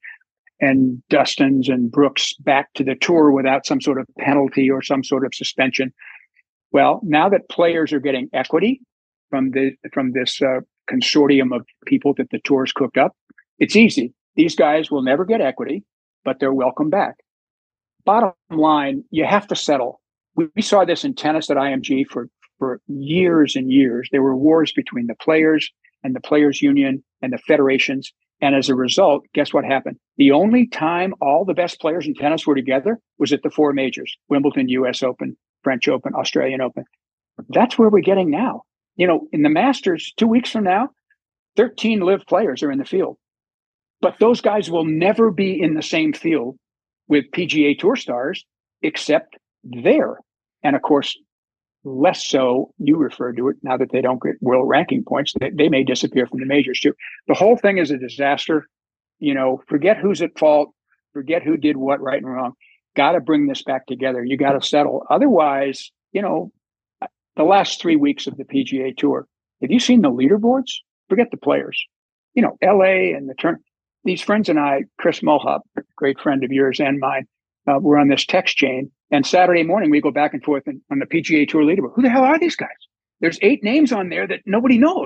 and Dustins and Brooks back to the tour without some sort of penalty or some sort of suspension? Well, now that players are getting equity from the from this uh, consortium of people that the tour's cooked up, it's easy. These guys will never get equity, but they're welcome back. Bottom line, you have to settle. We, we saw this in tennis at I M G for For years and years. There were wars between the players and the players' union and the federations. And as a result, guess what happened? The only time all the best players in tennis were together was at the four majors: Wimbledon, U S Open, French Open, Australian Open. That's where we're getting now. You know, in the Masters, two weeks from now, thirteen Liv players are in the field. But those guys will never be in the same field with P G A Tour stars, except there. And of course, less so, you referred to it, now that they don't get world ranking points, they, they may disappear from the majors too. The whole thing is a disaster. You know, forget who's at fault, forget who did what right and wrong. Got to bring this back together. You got to settle. Otherwise, you know, the last three weeks of the P G A Tour, have you seen the leaderboards? Forget the players. You know, L A and the turn. These friends and I, Chris Mulhop, a great friend of yours and mine, uh, we're on this text chain. And Saturday morning, we go back and forth on the P G A Tour leaderboard. Who the hell are these guys? There's eight names on there that nobody knows.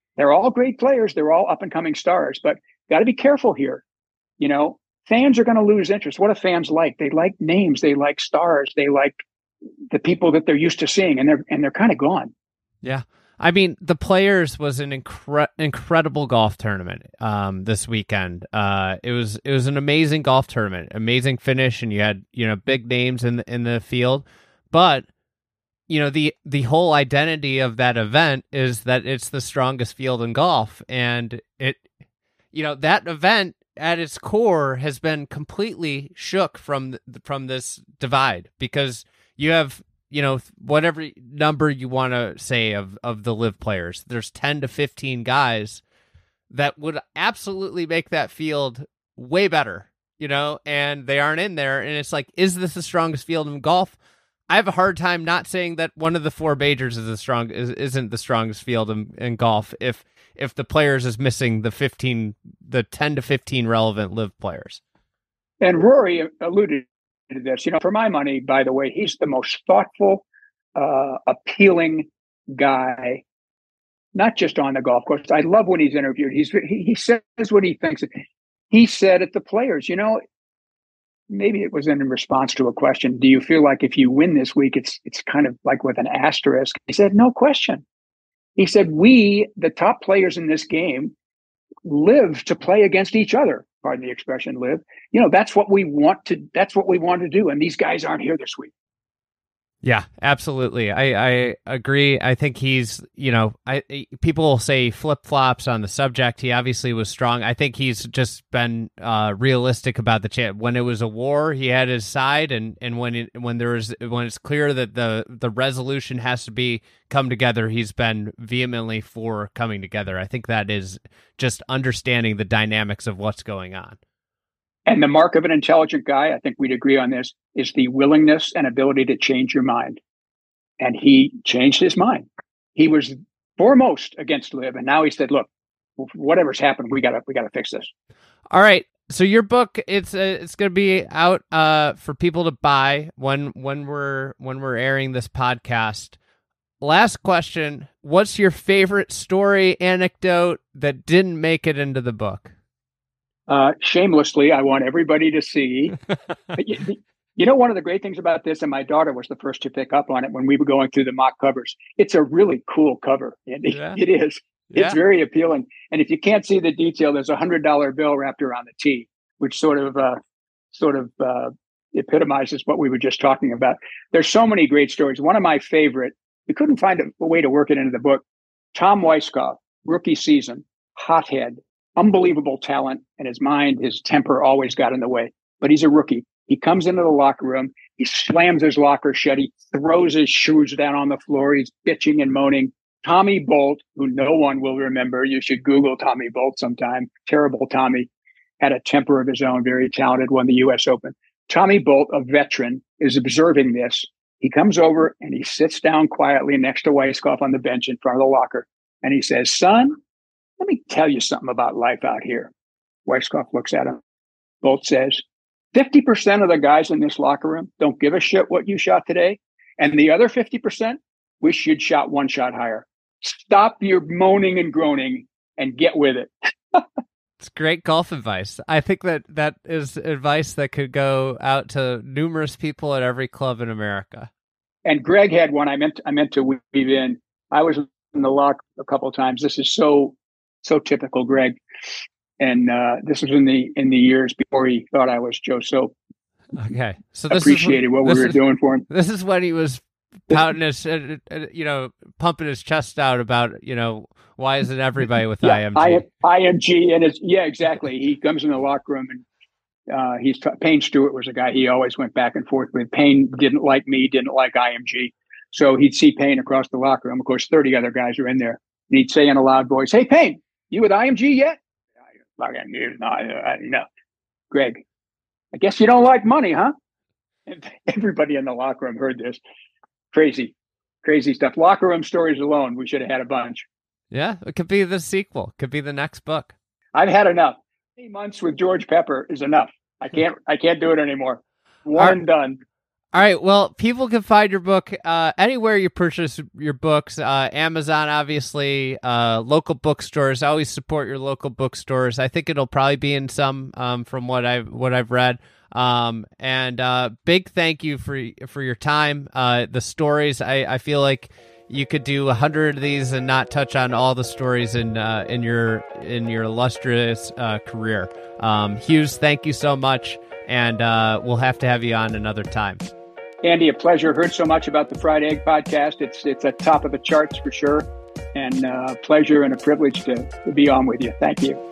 They're all great players. They're all up and coming stars, but got to be careful here. You know, fans are going to lose interest. What do fans like? They like names. They like stars. They like the people that they're used to seeing, and they're and they're kind of gone. Yeah. I mean, the Players was an incre- incredible golf tournament um, this weekend. Uh, it was it was an amazing golf tournament, amazing finish, and you had you know big names in the, in the field. But you know the the whole identity of that event is that it's the strongest field in golf, and it you know that event at its core has been completely shook from from this divide, because you have. You know, whatever number you want to say of, of the live players, there's ten to fifteen guys that would absolutely make that field way better, you know, and they aren't in there. And it's like, is this the strongest field in golf? I have a hard time not saying that one of the four majors is the strong is, isn't the strongest field in, in golf if if the Players is missing the fifteen, the ten to fifteen relevant live players. And Rory alluded to this. You know, for my money, by the way, he's the most thoughtful, uh, appealing guy, not just on the golf course. I love when he's interviewed. He's he, he says what he thinks. He said at the Players, you know, maybe it was in response to a question. Do you feel like if you win this week, it's it's kind of like with an asterisk? He said, no question. He said, we, the top players in this game, live to play against each other. Pardon the expression, live. You know, that's what we want to, that's what we want to do. And these guys aren't here this week. Yeah, absolutely. I, I agree. I think he's, you know, I people say flip-flops on the subject. He obviously was strong. I think he's just been uh, realistic about the chance. When it was a war, he had his side, and, and when it, when there is when it's clear that the the resolution has to be come together, he's been vehemently for coming together. I think that is just understanding the dynamics of what's going on. And the mark of an intelligent guy, I think we'd agree on this, is the willingness and ability to change your mind. And he changed his mind. He was foremost against live, and now he said, "Look, whatever's happened, we gotta we gotta fix this." All right. So your book, it's uh, it's going to be out uh, for people to buy when when we're when we're airing this podcast. Last question: what's your favorite story, anecdote that didn't make it into the book? Uh, shamelessly, I want everybody to see. you, you know, one of the great things about this, and my daughter was the first to pick up on it when we were going through the mock covers. It's a really cool cover, Andy. Yeah. It is. It's yeah. very appealing. And if you can't see the detail, there's a hundred dollar bill wrapped around the T, which sort of, uh, sort of uh, epitomizes what we were just talking about. There's so many great stories. One of my favorite. We couldn't find a, a way to work it into the book. Tom Weiskopf, rookie season, hothead. Unbelievable talent, and his mind, his temper always got in the way. But he's a rookie. He comes into the locker room. He slams his locker shut. He throws his shoes down on the floor. He's bitching and moaning. Tommy Bolt, who no one will remember. You should Google Tommy Bolt sometime. Terrible Tommy. Had a temper of his own. Very talented. Won the U S Open. Tommy Bolt, a veteran, is observing this. He comes over and he sits down quietly next to Weiskopf on the bench in front of the locker. And he says, "Son, let me tell you something about life out here." Weiskopf looks at him. Bolt says, fifty percent of the guys in this locker room don't give a shit what you shot today. And the other fifty percent wish you'd shot one shot higher. Stop your moaning and groaning and get with it. It's great golf advice. I think that that is advice that could go out to numerous people at every club in America. And Greg had one I meant to, I meant to weave in. I was in the lock a couple of times. This is so So typical Greg. And uh, this was in the in the years before he thought I was Joe Soap. Okay. So this appreciated is, what we were is, doing for him. This is when he was pouting his, uh, uh, you know, pumping his chest out about, you know, why isn't everybody with yeah, I M G? I, I M G and it's, yeah, exactly. He comes in the locker room and uh, he's, t- Payne Stewart was a guy he always went back and forth with. Payne didn't like me, didn't like I M G. So he'd see Payne across the locker room. Of course, thirty other guys are in there. And he'd say in a loud voice, "Hey, Payne, you with I M G yet?" Like, no, I, no. Greg, I guess you don't like money, huh? And everybody in the locker room heard this. Crazy, crazy stuff. Locker room stories alone, we should have had a bunch. Yeah, it could be the sequel. Could be the next book. I've had enough. Eight months with George Pepper is enough. I can't. I can't do it anymore. One and done. All right. Well, people can find your book uh, anywhere you purchase your books. Uh, Amazon, obviously, uh, local bookstores. Always support your local bookstores. I think it'll probably be in some um, from what I've what I've read. Um, and uh, big thank you for for your time. Uh, the stories. I, I feel like you could do a hundred of these and not touch on all the stories in uh, in your in your illustrious uh, career. Um, Hughes, thank you so much, and uh, we'll have to have you on another time. Andy, a pleasure. Heard so much about the Fried Egg podcast. It's it's at top of the charts for sure, and uh, pleasure and a privilege to, to be on with you. Thank you.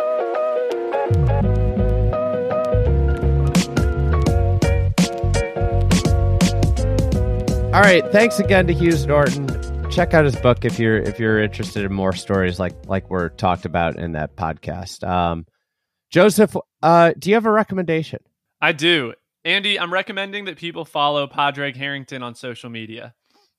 All right, thanks again to Hughes Norton. Check out his book if you're if you're interested in more stories like like we're talked about in that podcast. Um, Joseph, uh, do you have a recommendation? I do. Andy, I'm recommending that people follow Padraig Harrington on social media.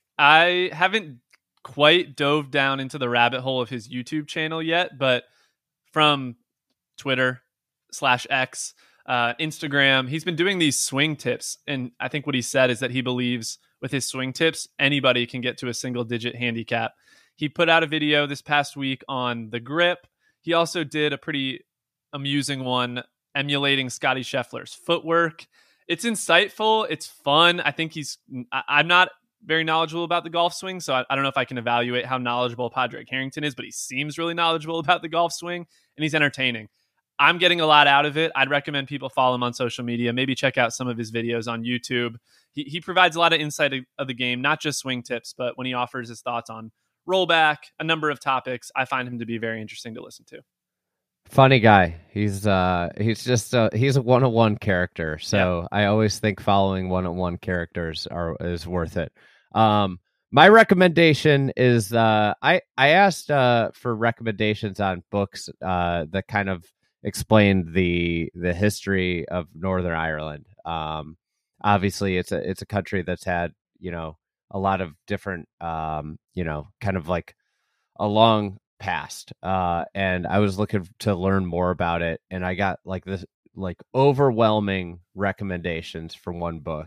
I haven't quite dove down into the rabbit hole of his YouTube channel yet, but from Twitter slash X, uh, Instagram, he's been doing these swing tips. And I think what he said is that he believes with his swing tips, anybody can get to a single digit handicap. He put out a video this past week on the grip. He also did a pretty amusing one emulating Scottie Scheffler's footwork. It's insightful. It's fun. I think he's, I, I'm not very knowledgeable about the golf swing, so I, I don't know if I can evaluate how knowledgeable Padraig Harrington is, but he seems really knowledgeable about the golf swing, and he's entertaining. I'm getting a lot out of it. I'd recommend people follow him on social media. Maybe check out some of his videos on YouTube. He he provides a lot of insight of the game, not just swing tips, but when he offers his thoughts on rollback, a number of topics, I find him to be very interesting to listen to. Funny guy. He's uh he's just uh he's a one-on-one character. So yeah. I always think following one-on-one characters are is worth it. Um my recommendation is uh I I asked uh for recommendations on books uh that kind of explained the the history of Northern Ireland. Um obviously it's a it's a country that's had, you know, a lot of different um you know, kind of like a long past, uh and I was looking to learn more about it, and I got like this like overwhelming recommendations from one book,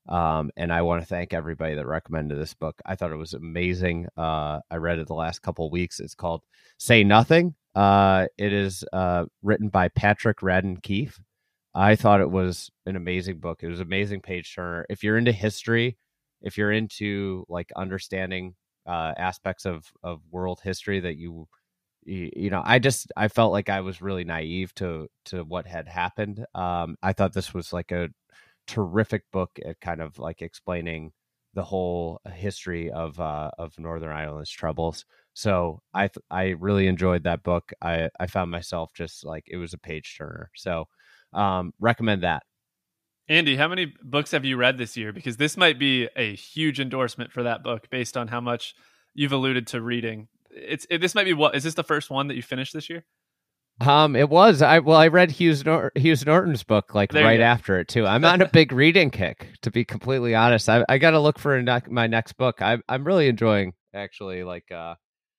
um and I want to thank everybody that recommended this book. I thought it was amazing. uh I read it the last couple of weeks. It's called Say Nothing. Uh it is uh written by Patrick Radden Keefe. I thought it was an amazing book. It was an amazing page turner. If you're into history, if you're into like understanding Uh, aspects of, of world history that you, you, you know, I just, I felt like I was really naive to, to what had happened. Um, I thought this was like a terrific book at kind of like explaining the whole history of, uh, of Northern Ireland's troubles. So I, th- I really enjoyed that book. I, I found myself just like, it was a page turner. So, um, recommend that. Andy, how many books have you read this year? Because this might be a huge endorsement for that book based on how much you've alluded to reading. It's it, this might be what is this the first one that you finished this year? Um, it was. I well, I read Hughes Nor- Hughes Norton's book like there right after it too. I'm on a big reading kick, to be completely honest. I I got to look for a ne- my next book. I I'm really enjoying actually. Like, uh,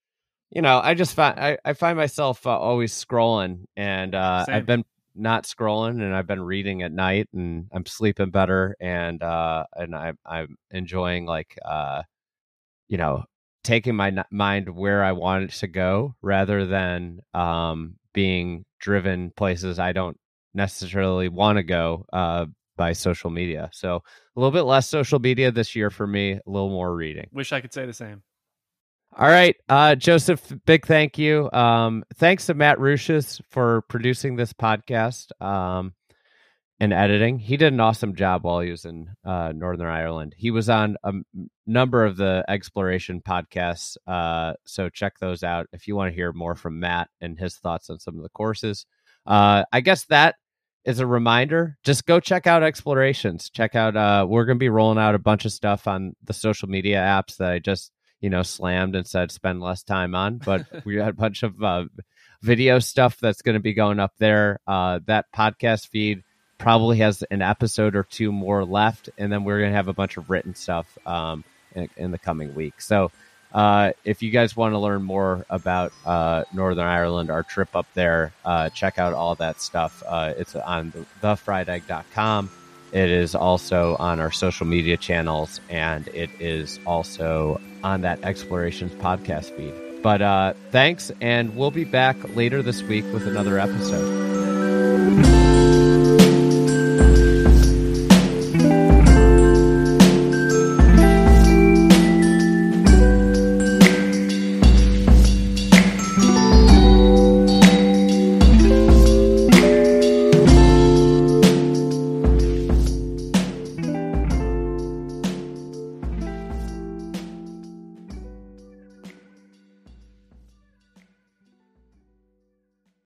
you know, I just find I I find myself uh, always scrolling, and uh, Same. I've been not scrolling, and I've been reading at night, and I'm sleeping better, and uh, and I I'm enjoying like uh, you know, taking my n- mind where I want it to go rather than um being driven places I don't necessarily want to go uh, by social media. So a little bit less social media this year for me, a little more reading. Wish I could say the same. All right, uh, Joseph, big thank you. Um, thanks to Matt Ruchis for producing this podcast um, and editing. He did an awesome job while he was in uh, Northern Ireland. He was on a m- number of the exploration podcasts, uh, so check those out if you want to hear more from Matt and his thoughts on some of the courses. Uh, I guess that is a reminder. Just go check out Explorations. Check out, uh, we're going to be rolling out a bunch of stuff on the social media apps that I just you know, slammed and said spend less time on, but we had a bunch of uh, video stuff that's going to be going up there. Uh, that podcast feed probably has an episode or two more left, and then we're going to have a bunch of written stuff um, in, in the coming week. So uh, if you guys want to learn more about uh, Northern Ireland, our trip up there, uh, check out all that stuff. Uh, it's on the, the fried egg dot com. It is also on our social media channels, and it is also on that Explorations podcast feed. But uh, thanks, and we'll be back later this week with another episode.